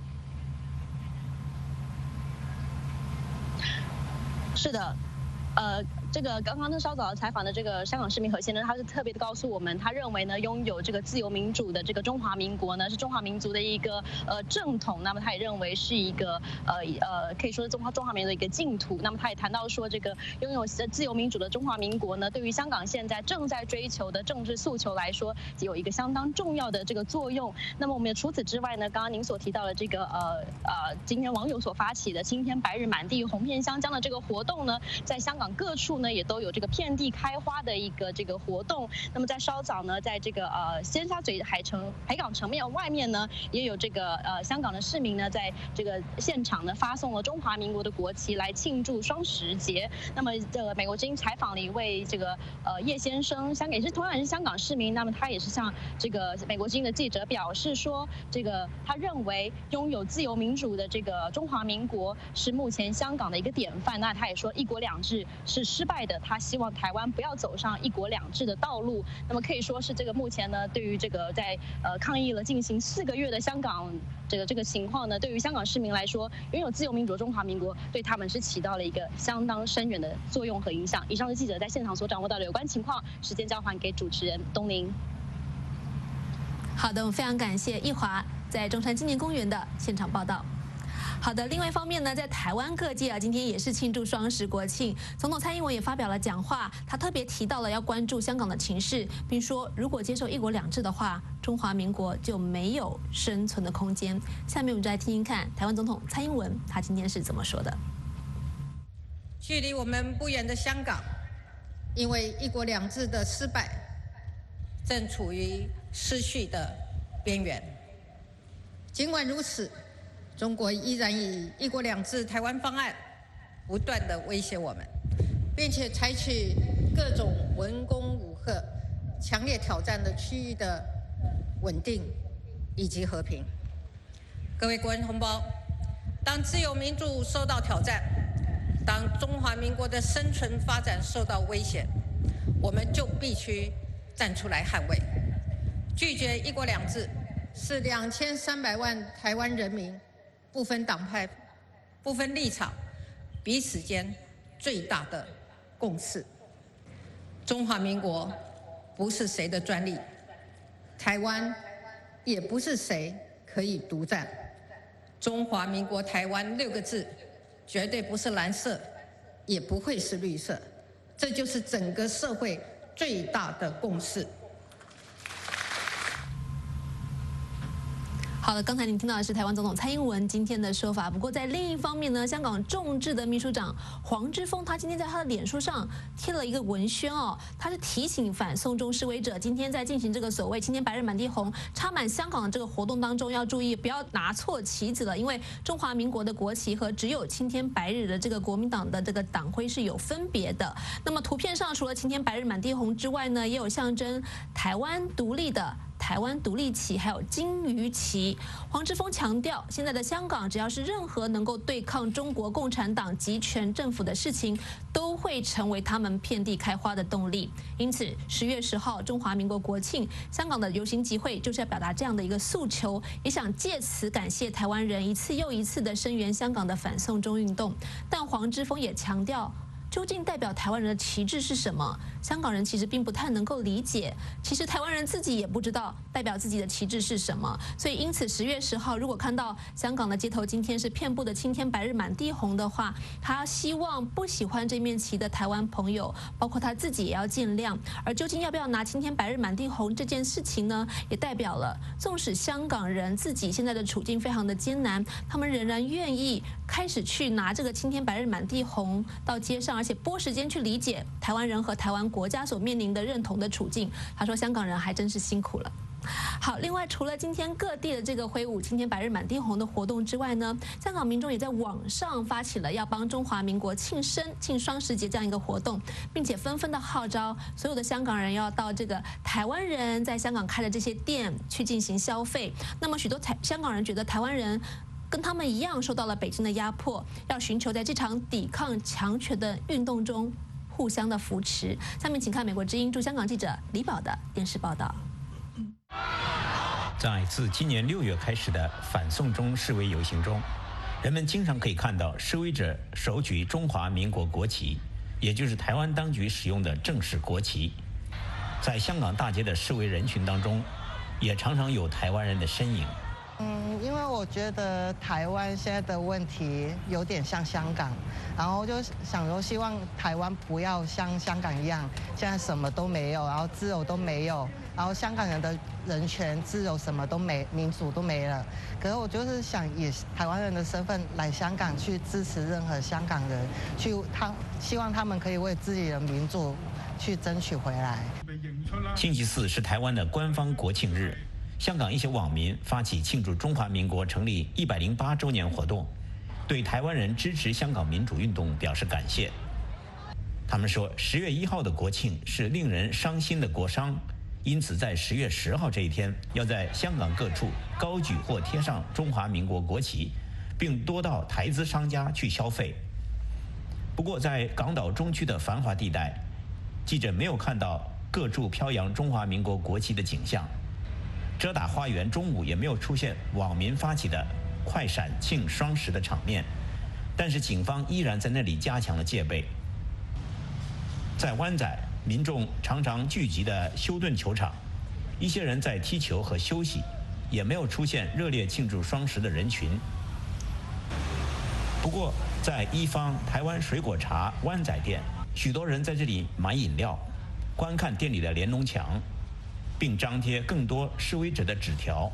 Speaker 2: 是的。呃，这个刚刚呢稍早采访的这个香港市民何先生，他是特别的告诉我们，他认为呢，拥有这个自由民主的这个中华民国呢，是中华民族的一个呃正统。那么他也认为是一个呃呃可以说是中华中华民族的一个净土。那么他也谈到说，这个拥有自由民主的中华民国呢，对于香港现在正在追求的政治诉求来说，有一个相当重要的这个作用。那么我们也除此之外呢，刚刚您所提到的这个呃呃今天网友所发起的青天白日满地红遍香江的这个活动呢，在香港各处呢也都有这个遍地开花的一个这个活动。那么在稍早呢，在这个呃尖沙咀海城海港城面外面呢，也有这个呃香港的市民呢，在这个现场呢发送了中华民国的国旗来庆祝双十节。那么这个美国之音采访了一位这个呃叶先生，香港也是同样也是香港市民。那么他也是向这个美国之音的记者表示说，这个他认为拥有自由民主的这个中华民国是目前香港的一个典范。那他也说一国两制是失败的，他希望台湾不要走上一国两制的道路。那么可以说是这个目前呢，对于这个在呃抗议了进行四个月的香港这个这个情况呢，对于香港市民来说，拥有自由民主的中华民国对他们是起到了一个相当深远的作用和影响。以上是记者在现场所掌握到的有关情况，时间交还给主持人东宁。
Speaker 27: 好的，我们非常感谢义华在中山纪念公园的现场报道。好的，另外一方面呢，在台湾各界啊，今天也是庆祝双十国庆。总统蔡英文也发表了讲话，他特别提到了要关注香港的情势，并说如果接受一国两制的话，中华民国就没有生存的空间。下面我们就来听听看台湾总统蔡英文他今天是怎么说的。
Speaker 7: 距离我们不远的香港，因为一国两制的失败，正处于失序的边缘。尽管如此，中国依然以一国两制台湾方案不断地威胁我们，并且采取各种文攻武吓、强烈挑战的区域的稳定以及和平。各位国人同胞，当自由民主受到挑战，当中华民国的生存发展受到威胁，我们就必须站出来捍卫。拒绝一国两制是两千三百万台湾人民不分党派、不分立场、彼此间最大的共识。中华民国不是谁的专利，台湾也不是谁可以独占。中华民国台湾六个字绝对不是蓝色，也不会是绿色，这就是整个社会最大的共识。
Speaker 27: 好好的，刚才您听到的是台湾总统蔡英文今天的说法。不过在另一方面呢，香港众志的秘书长黄之锋，他今天在他的脸书上贴了一个文宣哦，他是提醒反送中示威者，今天在进行这个所谓青天白日满地红插满香港的这个活动当中，要注意不要拿错旗子了，因为中华民国的国旗和只有青天白日的这个国民党的这个党徽是有分别的。那么图片上除了青天白日满地红之外呢，也有象征台湾独立的台湾独立旗，还有金鱼旗。黄之锋强调，现在的香港只要是任何能够对抗中国共产党集权政府的事情，都会成为他们遍地开花的动力。因此，十月十号中华民国国庆，香港的游行集会就是要表达这样的一个诉求，也想借此感谢台湾人一次又一次的声援香港的反送中运动。但黄之锋也强调，究竟代表台湾人的旗帜是什么？香港人其实并不太能够理解，其实台湾人自己也不知道代表自己的旗帜是什么。所以因此十月十号，如果看到香港的街头今天是遍布的青天白日满地红的话，他希望不喜欢这面旗的台湾朋友，包括他自己也要见谅。而究竟要不要拿青天白日满地红这件事情呢，也代表了纵使香港人自己现在的处境非常的艰难，他们仍然愿意开始去拿这个青天白日满地红到街上，而且拨时间去理解台湾人和台湾国家所面临的认同的处境。他说香港人还真是辛苦了。好，另外除了今天各地的这个挥舞青天白日满地红的活动之外呢，香港民众也在网上发起了要帮中华民国庆生、庆双十节这样一个活动，并且纷纷的号召所有的香港人要到这个台湾人在香港开的这些店去进行消费。那么许多台香港人觉得台湾人跟他们一样受到了北京的压迫，要寻求在这场抵抗强权的运动中互相的扶持。下面请看美国之音驻香港记者李宝的电视报道。
Speaker 5: 在自今年六月开始的反送中示威游行中，人们经常可以看到示威者手举中华民国国旗，也就是台湾当局使用的正式国旗。在香港大街的示威人群当中，也常常有台湾人的身影。
Speaker 8: 嗯，因为我觉得台湾现在的问题有点像香港，然后就想说希望台湾不要像香港一样，现在什么都没有，然后自由都没有，然后香港人的人权、自由什么都没，民主都没了。可是我就是想以台湾人的身份来香港去支持任何香港人，去他希望他们可以为自己的民主去争取回来。
Speaker 5: 星期四是台湾的官方国庆日。香港一些网民发起庆祝中华民国成立一百零八周年活动，对台湾人支持香港民主运动表示感谢。他们说，十月一号的国庆是令人伤心的国殇，因此在十月十号这一天，要在香港各处高举或贴上中华民国国旗，并多到台资商家去消费。不过，在港岛中区的繁华地带，记者没有看到各处飘扬中华民国国旗的景象。遮打花园中午也没有出现网民发起的快闪庆双十的场面，但是警方依然在那里加强了戒备。在湾仔，民众常常聚集的休顿球场，一些人在踢球和休息，也没有出现热烈庆祝双十的人群。不过，在一方台湾水果茶湾仔店，许多人在这里买饮料，观看店里的连农墙，并张贴更多示威者的纸条。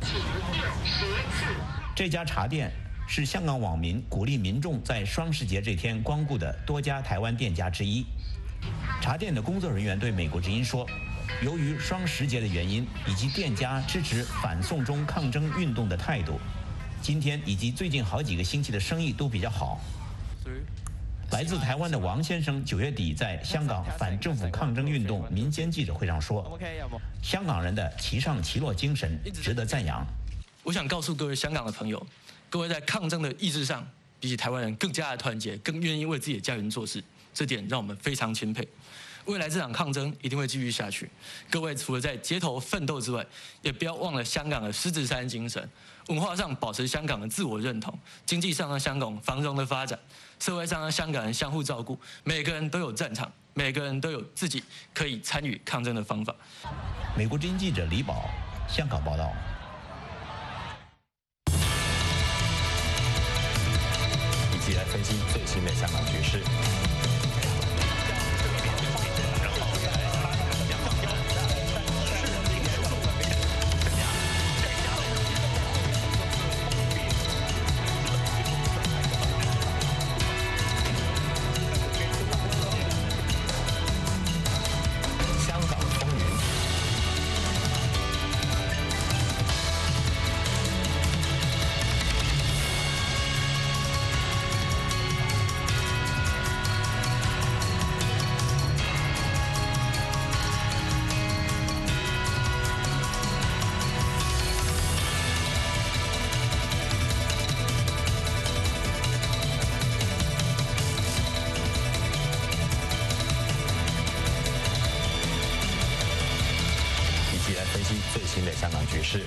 Speaker 5: 这家茶店是香港网民鼓励民众在双十节这天光顾的多家台湾店家之一。茶店的工作人员对美国之音说，由于双十节的原因以及店家支持反送中抗争运动的态度，今天以及最近好几个星期的生意都比较好。来自台湾的王先生九月底在香港反政府抗争运动民间记者会上说，香港人的齐上齐落精神值得赞扬。
Speaker 9: 我想告诉各位香港的朋友，各位在抗争的意志上，比起台湾人更加的团结，更愿意为自己的家园做事，这点让我们非常钦佩。未来这场抗争一定会继续下去。各位除了在街头奋斗之外，也不要忘了香港的狮子山精神，文化上保持香港的自我认同，经济上让香港繁荣的发展，社会上让香港人相互照顾，每个人都有战场，每个人都有自己可以参与抗争的方法。
Speaker 5: 美国之音记者李宝，香港报道。
Speaker 10: 一起来分析最新的香港局势。 析最新的香港局势。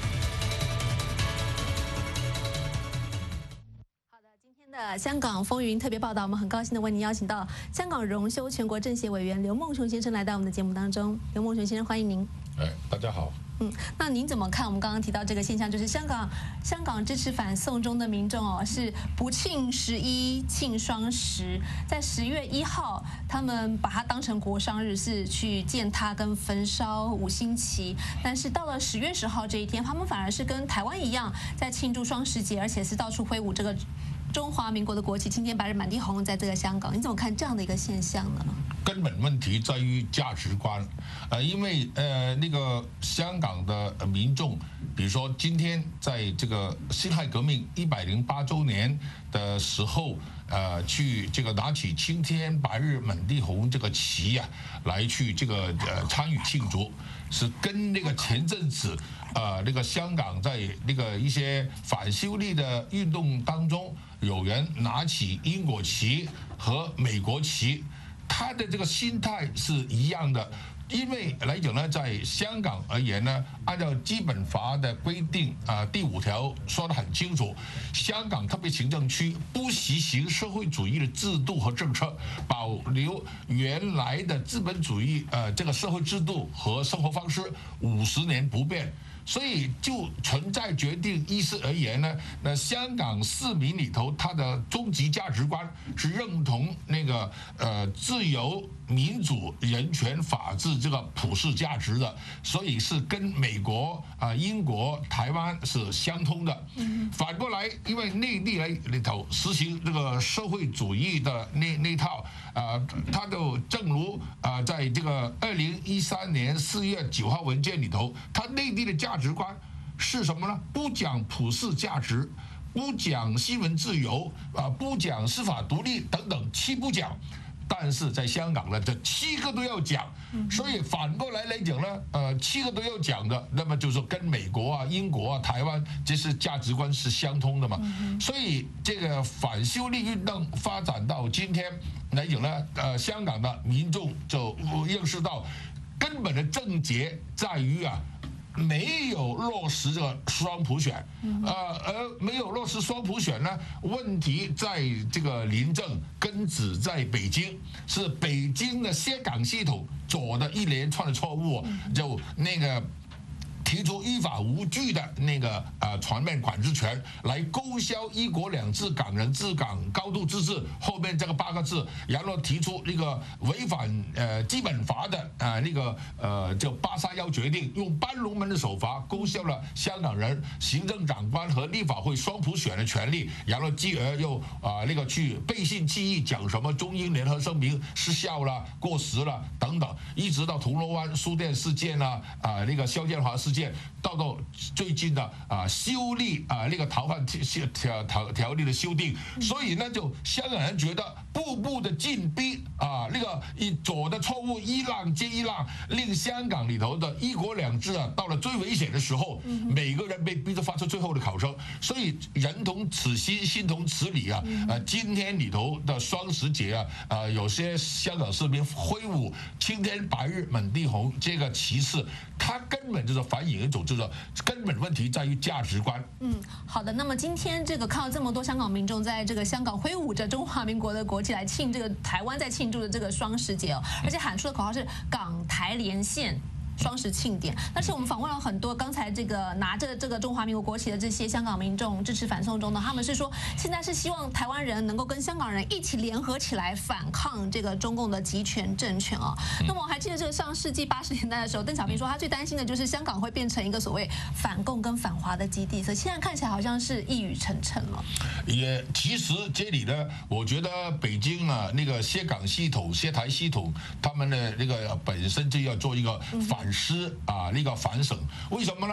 Speaker 27: 的香港风云特别报道，我们很高兴的为您邀请到香港荣休全国政协委员刘孟雄先生来到我们的节目当中。刘孟雄先生，欢迎您。
Speaker 11: 哎，大家好。
Speaker 27: 嗯，那您怎么看我们刚刚提到这个现象，就是香港香港支持反送中的民众哦，是不庆十一，庆双十，在十月一号，他们把它当成国殇日，是去践踏跟焚烧五星旗，但是到了十月十号这一天，他们反而是跟台湾一样，在庆祝双十节，而且是到处挥舞这个中华民国的国旗，青天白日满地红，在这个香港，你怎么看这样的一个现象呢？
Speaker 11: 根本问题在于价值观，呃，因为呃那个香港的民众，比如说今天在这个辛亥革命一百零八周年的时候，呃，去这个拿起青天白日满地红这个旗呀、啊，来去这个呃参与庆祝，是跟那个前阵子呃那个香港在那个一些反修例的运动当中，有人拿起英国旗和美国旗。他的这个心态是一样的，因为来讲呢，在香港而言呢，按照基本法的规定啊，第五条说得很清楚，香港特别行政区不实行社会主义的制度和政策，保留原来的资本主义呃这个社会制度和生活方式五十年不变。所以就存在决定意识而言呢，那香港市民里头，他的终极价值观是认同那个呃自由、民主、人权、法治这个普世价值的，所以是跟美国啊、英国、台湾是相通的。反过来，因为内地来里头实行这个社会主义的那那套啊，它就正如啊，在这个二零一三年四月九号文件里头，它内地的价值观是什么呢？不讲普世价值，不讲新闻自由啊，不讲司法独立等等，七不讲。但是在香港呢，这七个都要讲，所以反过来来讲呢，呃，七个都要讲的，那么就是跟美国啊、英国啊、台湾这是价值观是相通的嘛。所以这个反修例运动发展到今天来讲呢，呃，香港的民众就认识到，根本的症结在于啊。没有落实这个双普选，呃，而没有落实双普选呢，问题在这个临政，根子在北京，是北京的香港系统做的一连串的错误，就那个。提出依法无据的那个呃全面管制权，来勾销一国两制、港人治港、高度自治后面这个八个字，然后提出那个违反呃基本法的啊、呃、那个呃叫八三幺决定，用搬龙门的手法勾销了香港人行政长官和立法会双普选的权利，然后继而又啊、呃、那个去背信弃义，讲什么中英联合声明失效了、过时了等等，一直到铜锣湾书店事件啊啊、呃、那个肖建华事件。到到最近的啊修例啊那个逃犯条条条例的修订，所以呢就香港人觉得步步的进逼啊那个一左的错误一浪接一浪，令香港里头的一国两制啊到了最危险的时候，每个人被逼着发出最后的考声。所以人同此心，心同此理啊。呃，今天里头的双十节啊，呃，有些香港市民挥舞青天白日满地红这个旗帜，它根本就是反映一种就是根本问题在于价值观。
Speaker 27: 嗯，好的。那么今天这个看到这么多香港民众在这个香港挥舞着中华民国的国旗来庆这个台湾在庆祝的这个双十节哦，而且喊出的口号是港台连线。双十庆典，但是我们访问了很多刚才这个拿着这个中华民国国旗的这些香港民众支持反送中的，他们是说现在是希望台湾人能够跟香港人一起联合起来反抗这个中共的集权政权啊。那么我还记得这个上世纪八十年代的时候，邓小平说他最担心的就是香港会变成一个所谓反共跟反华的基地，所以现在看起来好像是一语成谶了。
Speaker 11: 也其实这里呢，我觉得北京啊那个协港系统、协台系统，他们的那个本身就要做一个反。思啊，那个反省，为什么呢？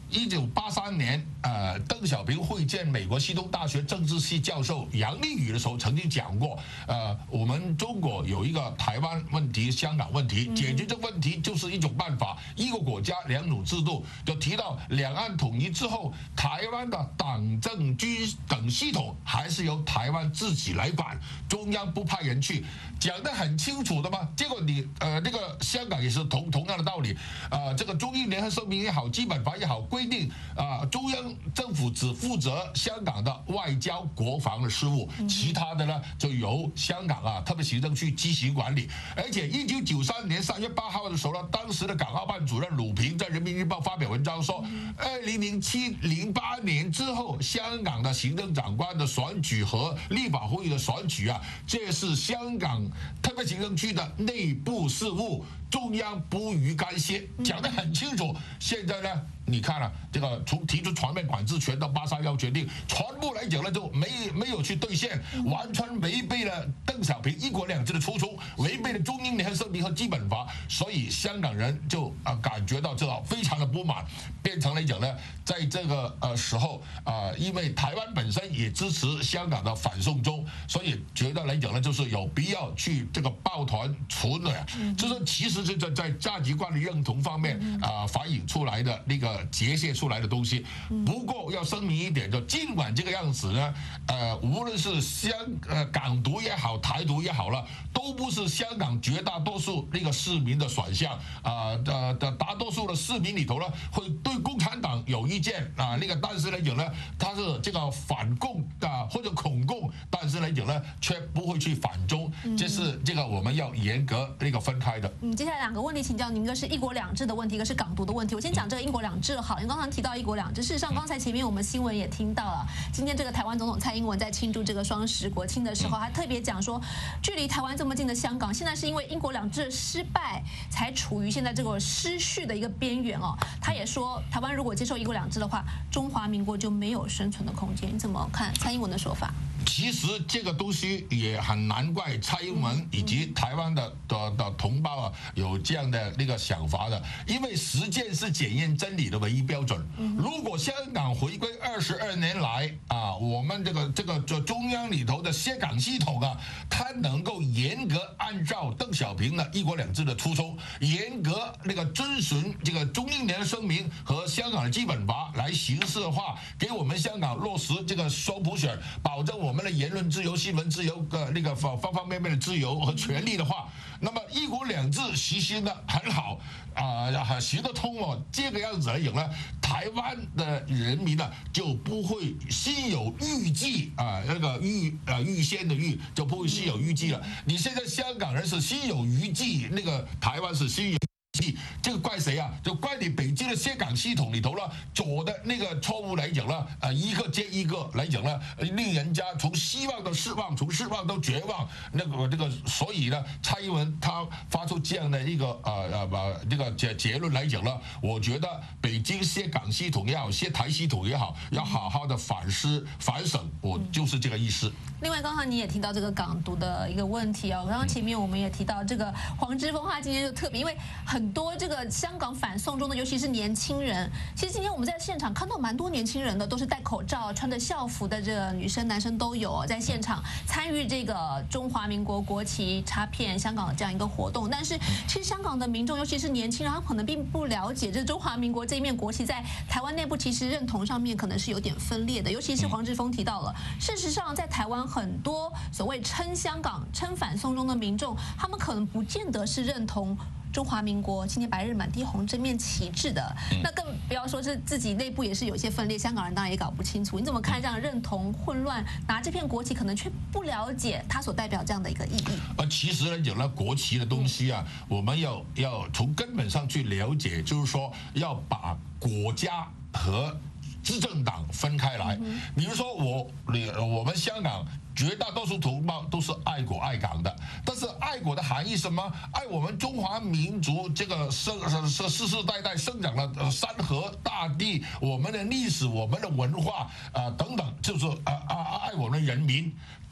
Speaker 11: 一九八三年，呃，邓小平会见美国西东大学政治系教授杨利宇的时候，曾经讲过，呃，我们中国有一个台湾问题、香港问题，解决这个问题就是一种办法，一个国家两种制度。就提到两岸统一之后，台湾的党政军等系统还是由台湾自己来管，中央不派人去，讲得很清楚的嘛。结果你呃，那个香港也是同同样的道理，呃，这个中英联合声明也好，基本法也好，规定啊、呃，中央政府只负责香港的外交、国防的事务，其他的呢就由香港啊特别行政区积极管理。而且一九九三年三月八号的时候呢，当时的港澳办主任鲁平在《人民日报》发表文章说，二零零七零八年之后，香港的行政长官的选举和立法会的选举啊，这是香港特别行政区的内部事务，中央不予干涉，讲得很清楚。现在呢，你看了、啊、这个从提出全面管制权到八三一决定，全部来讲呢就没没有去兑现，完全违背了邓小平一国两制的初衷，违背了中英联合声明和基本法，所以香港人就啊、呃、感觉到这非常的不满，变成来讲呢，在这个呃时候啊、呃，因为台湾本身也支持香港的反送中，所以觉得来讲呢，就是有必要去这个抱团取暖，就是其实是在在价值观的认同方面啊、呃、反映出来的那个结泄出来的东西。不过要声明一点，就尽管这个样子呢，呃，无论是香呃港独也好，台独也好了，都不是香港绝大多数那个市民的选项啊的的大多数的市民里头呢，会对共产党有意见啊，那个但是来讲呢，他是这个反共啊或者恐共，但是来讲呢，却不会去反中，这是这个我们要严格那个分开的。
Speaker 27: 嗯，接下来两个问题请教您，一个是一国两制的问题，一个是港独的问题。我先讲这个一国两制好，因为刚刚提到一国两制，事实上刚才前面我们新闻也听到了，今天这个台湾总统蔡英文在庆祝这个双十国庆的时候，还特别讲说，距离台湾这么近的香港，现在是因为一国两制的失败，才处于现在这个失序的一个边缘哦。他也说，台湾如果接受一国两制的话，中华民国就没有生存的空间。你怎么看蔡英文的说法？
Speaker 11: 其实这个东西也很难怪蔡英文以及台湾的的的同胞啊有这样的那个想法的，因为实践是检验真理的唯一标准。如果香港回归二十二年来啊，我们这个这个这中央里头的香港系统啊，它能够严格按照邓小平的一国两制的初衷，严格那个遵循这个中英联合声明和香港的基本法来行事的话，给我们香港落实这个双普选，保证我们的言论自由、新闻自由的那个方方方面面的自由和权利的话，那么一国两制实行的很好啊、呃，行得通哦。这个样子来讲呢，台湾的人民呢就不会心有预计啊、呃，那个预啊预先的预就不会心有预计了。你现在香港人是心有余悸，那个台湾是心有。这个怪谁啊？就怪你北京的香港系统里头了，左的那个错误来讲了，呃，一个接一个来讲了，令人家从希望到失望，从失望到绝望。那个这个，所以呢，蔡英文他发出这样的一个呃呃这个结结论来讲了，我觉得北京香港系统也好，香台系统也好，要好好的反思反省，我就是这个意思。
Speaker 27: 另外，刚刚你也提到这个港独的一个问题啊，刚刚前面我们也提到这个黄之锋，他今天就特别，因为很多这个香港反送中的，尤其是年轻人，其实今天我们在现场看到蛮多年轻人的，都是戴口罩、穿着校服的，这个女生、男生都有在现场参与这个中华民国国旗插片香港的这样一个活动。但是，其实香港的民众，尤其是年轻人，他可能并不了解这中华民国这一面国旗在台湾内部其实认同上面可能是有点分裂的。尤其是黄之锋提到了，事实上在台湾很多所谓称香港、称反送中的民众，他们可能不见得是认同中华民国青天白日满地红这面旗帜的，那更不要说是自己内部也是有一些分裂，香港人当然也搞不清楚。你怎么看这样认同混乱，拿这片国旗可能却不了解它所代表这样的一个意义？
Speaker 11: 呃，其实呢，有了国旗的东西啊，我们要要从根本上去了解，就是说要把国家和执政党分开来。比如说我我们香港绝大多数同胞都是爱国爱港的，但是爱国的含义什么？爱我们中华民族这个生世世世代代生长的山河大地，我们的历史、我们的文化啊、呃、等等，就是啊啊爱我们人民。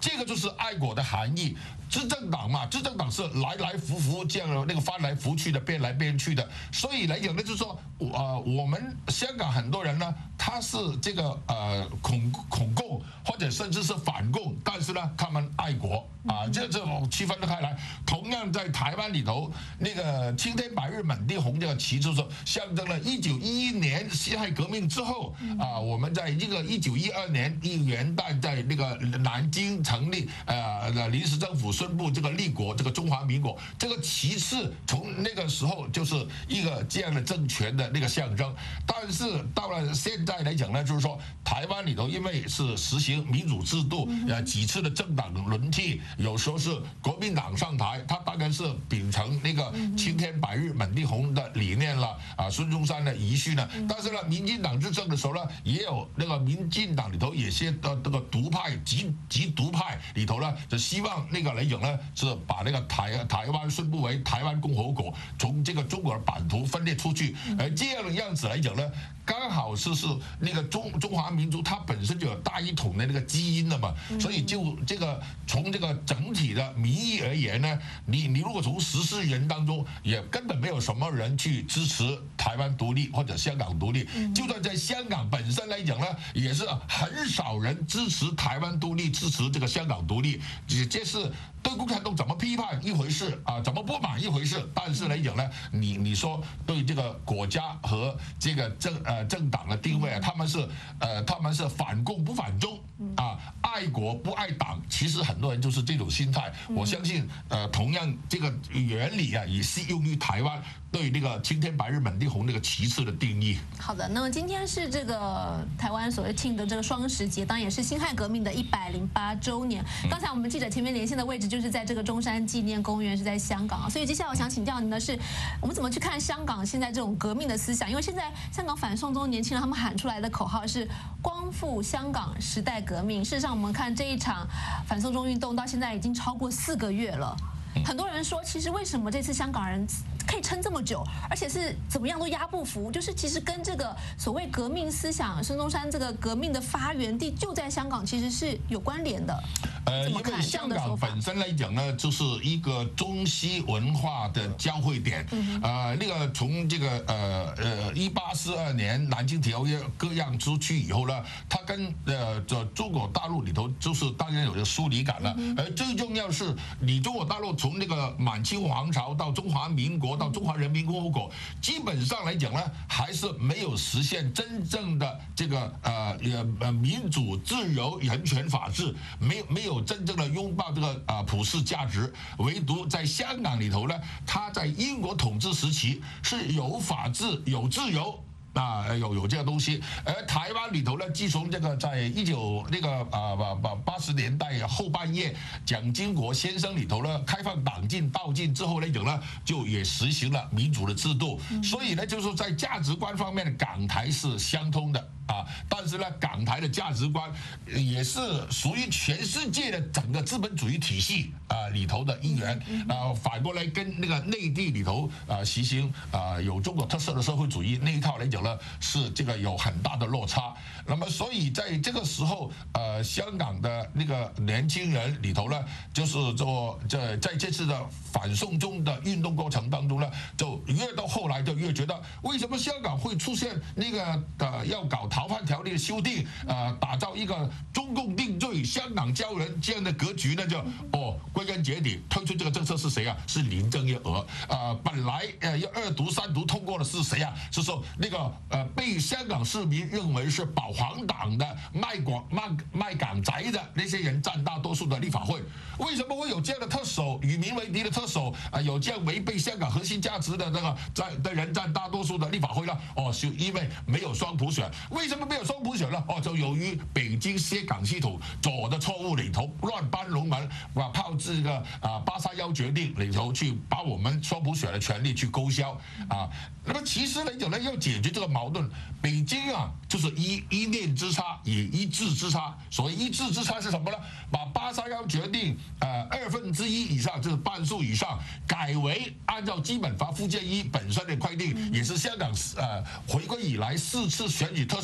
Speaker 11: 这个就是爱国的含义。执政党嘛，执政党是来来扶扶这样那个翻来覆去的，变来变去的。所以来讲呢，就是说，呃，我们香港很多人呢，他是这个呃恐恐共或者甚至是反共，但是呢，他们爱国啊，这这种区分得开来。同样在台湾里头，那个青天白日满地红这个旗就是象征了一九一一年辛亥革命之后啊，我们在这个一九一二年一元旦在那个南京成立呃临时政府。宣布这个立国，这个中华民国，这个旗帜从那个时候就是一个这样的政权的那个象征。但是到了现在来讲呢，就是说台湾里头因为是实行民主制度，呃几次的政党轮替，有时候是国民党上台，他当然是秉承那个青天白日满地红的理念了啊，孙中山的遗绪呢。但是呢，民进党执政的时候呢，也有那个民进党里头有些的这个独派极极独派里头呢，就希望那个来讲呢，是把那个台台湾宣布为台湾共和国，从这个中国的版图分裂出去。而这样的样子来讲呢，刚好是是那个中中华民族它本身就有大一统的那个基因的嘛，所以就这个从这个整体的民意而言呢，你你如果从实事人当中，也根本没有什么人去支持台湾独立或者香港独立。就算在香港本身来讲呢，也是很少人支持台湾独立，支持这个香港独立。这是对共产党怎么批判一回事啊，怎么不满一回事。但是来讲呢，你你说对这个国家和这个政呃政党的定位啊，他们是呃他们是反共不反中啊，爱国不爱党。其实很多人就是这种心态。我相信呃同样这个原理啊，也适用于台湾对那个青天白日满地红那个旗帜的定义。
Speaker 27: 好的，那么今天是这个台湾所谓庆的这个双十节，当然也是辛亥革命的一百零八周年。刚才我们记者前面连线的位置就是在这个中山纪念公园，是在香港啊。所以接下来我想请教您的是，我们怎么去看香港现在这种革命的思想？因为现在香港反送中年轻人他们喊出来的口号是“光复香港，时代革命”。事实上，我们看这一场反送中运动到现在已经超过四个月了。很多人说，其实为什么这次香港人可以撑这么久，而且是怎么样都压不服，就是其实跟这个所谓革命思想，孙中山这个革命的发源地就在香港，其实是有关联的。
Speaker 11: 呃，因为香港本身来讲呢，就是一个中西文化的交汇点。呃，那个从这个呃呃一八四二年南京条约割让出去以后呢，它跟呃这中国大陆里头就是当然有着疏离感了。而最重要是，你中国大陆从那个满清皇朝到中华民国到中华人民共和国，基本上来讲呢，还是没有实现真正的这个呃呃民主、自由、人权、法治，没有没有真正的拥抱这个啊普世价值。唯独在香港里头呢，它在英国统治时期是有法治、有自由。啊，有有这个东西，而台湾里头呢，自从这个在一九那个啊八八八十年代后半叶，蒋经国先生里头呢，开放党禁道禁之后来讲呢，就也实行了民主的制度，所以呢，就是说在价值观方面，港台是相通的啊，但是呢，港台的价值观也是属于全世界的整个资本主义体系啊里头的一员啊，反过来跟那个内地里头啊实行啊有中国特色的社会主义那一套来讲。是这个有很大的落差，那么所以在这个时候，呃，香港的那个年轻人里头呢，就是说这在这次的反送中的运动过程当中呢，就越到后来就越觉得，为什么香港会出现那个呃要搞逃犯条例的修订，呃，打造一个中共定罪、香港交人这样的格局呢？就哦，归根结底推出这个政策是谁啊？是林郑月娥。呃，本来呃要二读、三读通过的是谁啊？是说那个。呃，被香港市民认为是保皇党的卖港卖卖港宅的那些人占大多数的立法会，为什么会有这样的特首与民为敌的特首啊、呃？有这样违背香港核心价值的那个在的人占大多数的立法会呢？哦，是因为没有双普选。为什么没有双普选呢？哦，就由于北京涉港系统左的错误里头乱搬龙门，把炮制这个啊八三幺决定里头去把我们双普选的权利去勾销啊。那么其实来讲呢，要解决这个矛盾，北京啊就是一一念之差，也一致之差。所谓一致之差是什么呢？把八三幺决定呃二分之一以上，就是半数以上，改为按照基本法附件一本身的规定，也是香港呃回归以来四次选举特首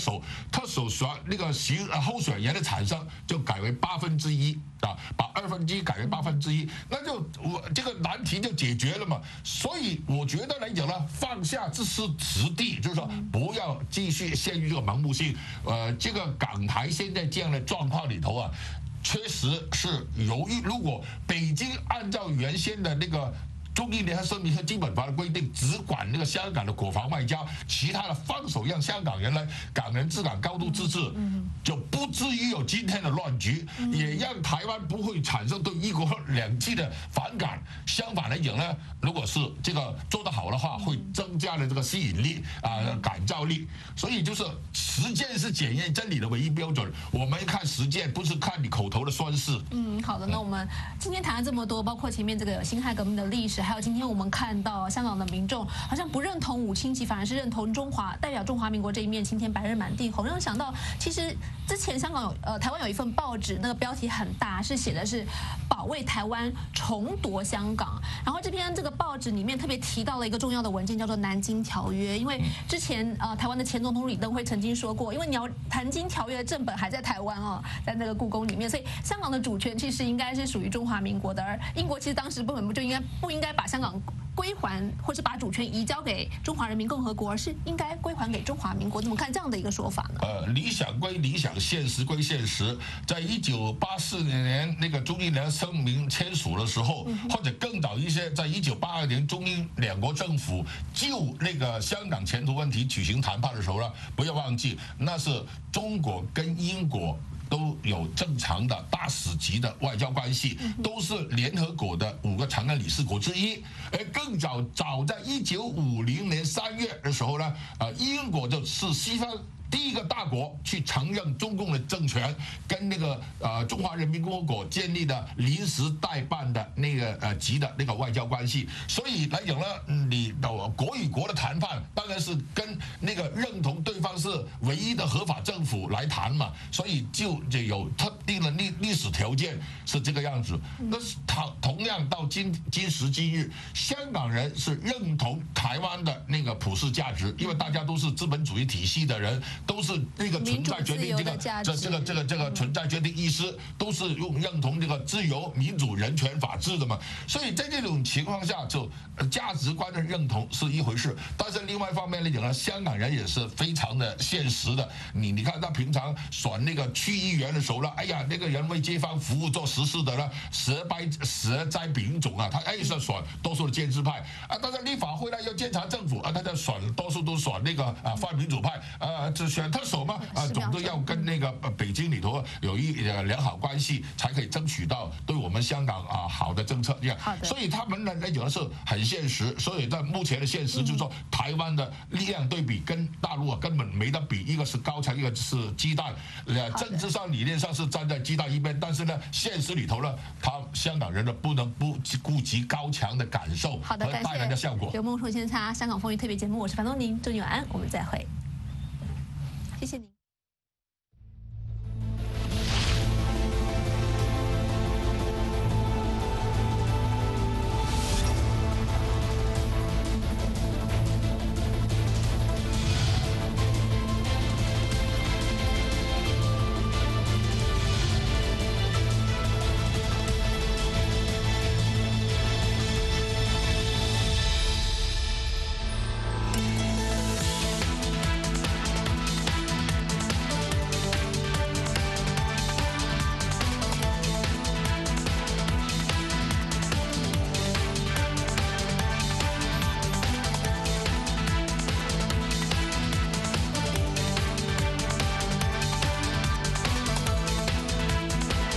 Speaker 11: 首特首选那个行候选人的产生就改为八分之一啊，把二分之一改为八分之一，那就我这个难题就解决了嘛。所以我觉得来讲呢，放下自私实地，就是说不要继续陷入这个盲目性。呃，这个港台现在这样的状况里头啊，确实是由于如果北京按照原先的那个中英联合声明和基本法的规定，只管那个香港的国防外交，其他的放手让香港人来港人治港、高度自治，就不至于有今天的乱局，也让台湾不会产生对一国两制的反感。相反来讲呢，如果是这个做得好的话，会增加了这个吸引力啊、呃、感召力。所以就是实践是检验真理的唯一标准，我们看实践，不是看你口头的宣誓。
Speaker 27: 嗯，好的，那我们今天谈了这么多，包括前面这个辛亥革命的历史。还有今天我们看到香港的民众好像不认同五星旗，反而是认同中华，代表中华民国这一面，青天白日满地红。让我想到，其实之前香港有呃台湾有一份报纸，那个标题很大，是写的是保卫台湾，重夺香港。然后这篇这个报纸里面特别提到了一个重要的文件，叫做《南京条约》。因为之前呃台湾的前总统李登辉曾经说过，因为你要《南京条约》的正本还在台湾哦，在那个故宫里面，所以香港的主权其实应该是属于中华民国的。而英国其实当时根本不就应该不应该把香港归还，或是把主权移交给中华人民共和国，而是应该归还给中华民国。怎么看这样的一个说法呢？
Speaker 11: 呃，理想归理想，现实归现实。在一九八四年那个中英联合声明签署的时候，嗯、或者更早一些，在一九八二年中英两国政府就那个香港前途问题举行谈判的时候呢，不要忘记，那是中国跟英国都有正常的大使级的外交关系，都是联合国的五个常任理事国之一。而更早早在一九五零年三月的时候呢，呃，英国就是西方第一个大国去承认中共的政权，跟那个呃中华人民共和国建立的临时代办的那个呃级的那个外交关系。所以来讲呢，你国与国的谈判当然是跟那个认同对方是唯一的合法政府来谈嘛，所以就就有特定的历历史条件是这个样子。那是同同样到今今时今日，香港人是认同台湾的那个普世价值，因为大家都是资本主义体系的人。都是那个存在决定这个这这个这个这个存在决定意识，都是用认同这个自由、民主、人权、法治的嘛。所以在这种情况下，就价值观的认同是一回事，但是另外一方面来讲呢，香港人也是非常的现实的。你你看他平常选那个区议员的时候呢，哎呀，那个人为街坊服务做实事的呢，蛇掰蛇栽饼种啊，他哎是选多数的建制派啊，但是立法会呢要监察政府啊，他在选多数都选那个啊泛民主派啊，这选特首嘛啊，总都要跟那个北京里头有一良好关系，才可以争取到对我们香港啊好的政策这样。所以他们呢来讲是很现实，所以在目前的现实就是说，台湾的力量对比跟大陆啊根本没得比，一个是高墙，一个是鸡蛋。呃，政治上理念上是站在鸡蛋一边，但是呢，现实里头呢，他香港人呢不能不顾及高墙的感受和带来的效果。
Speaker 27: 刘梦硕先生，香港风云特别节目，我是樊东宁，祝你晚安，我们再会。谢谢您。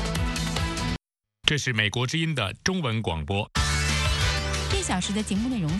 Speaker 12: 这是美国之音的中文广播。
Speaker 13: 一小时的节目内容。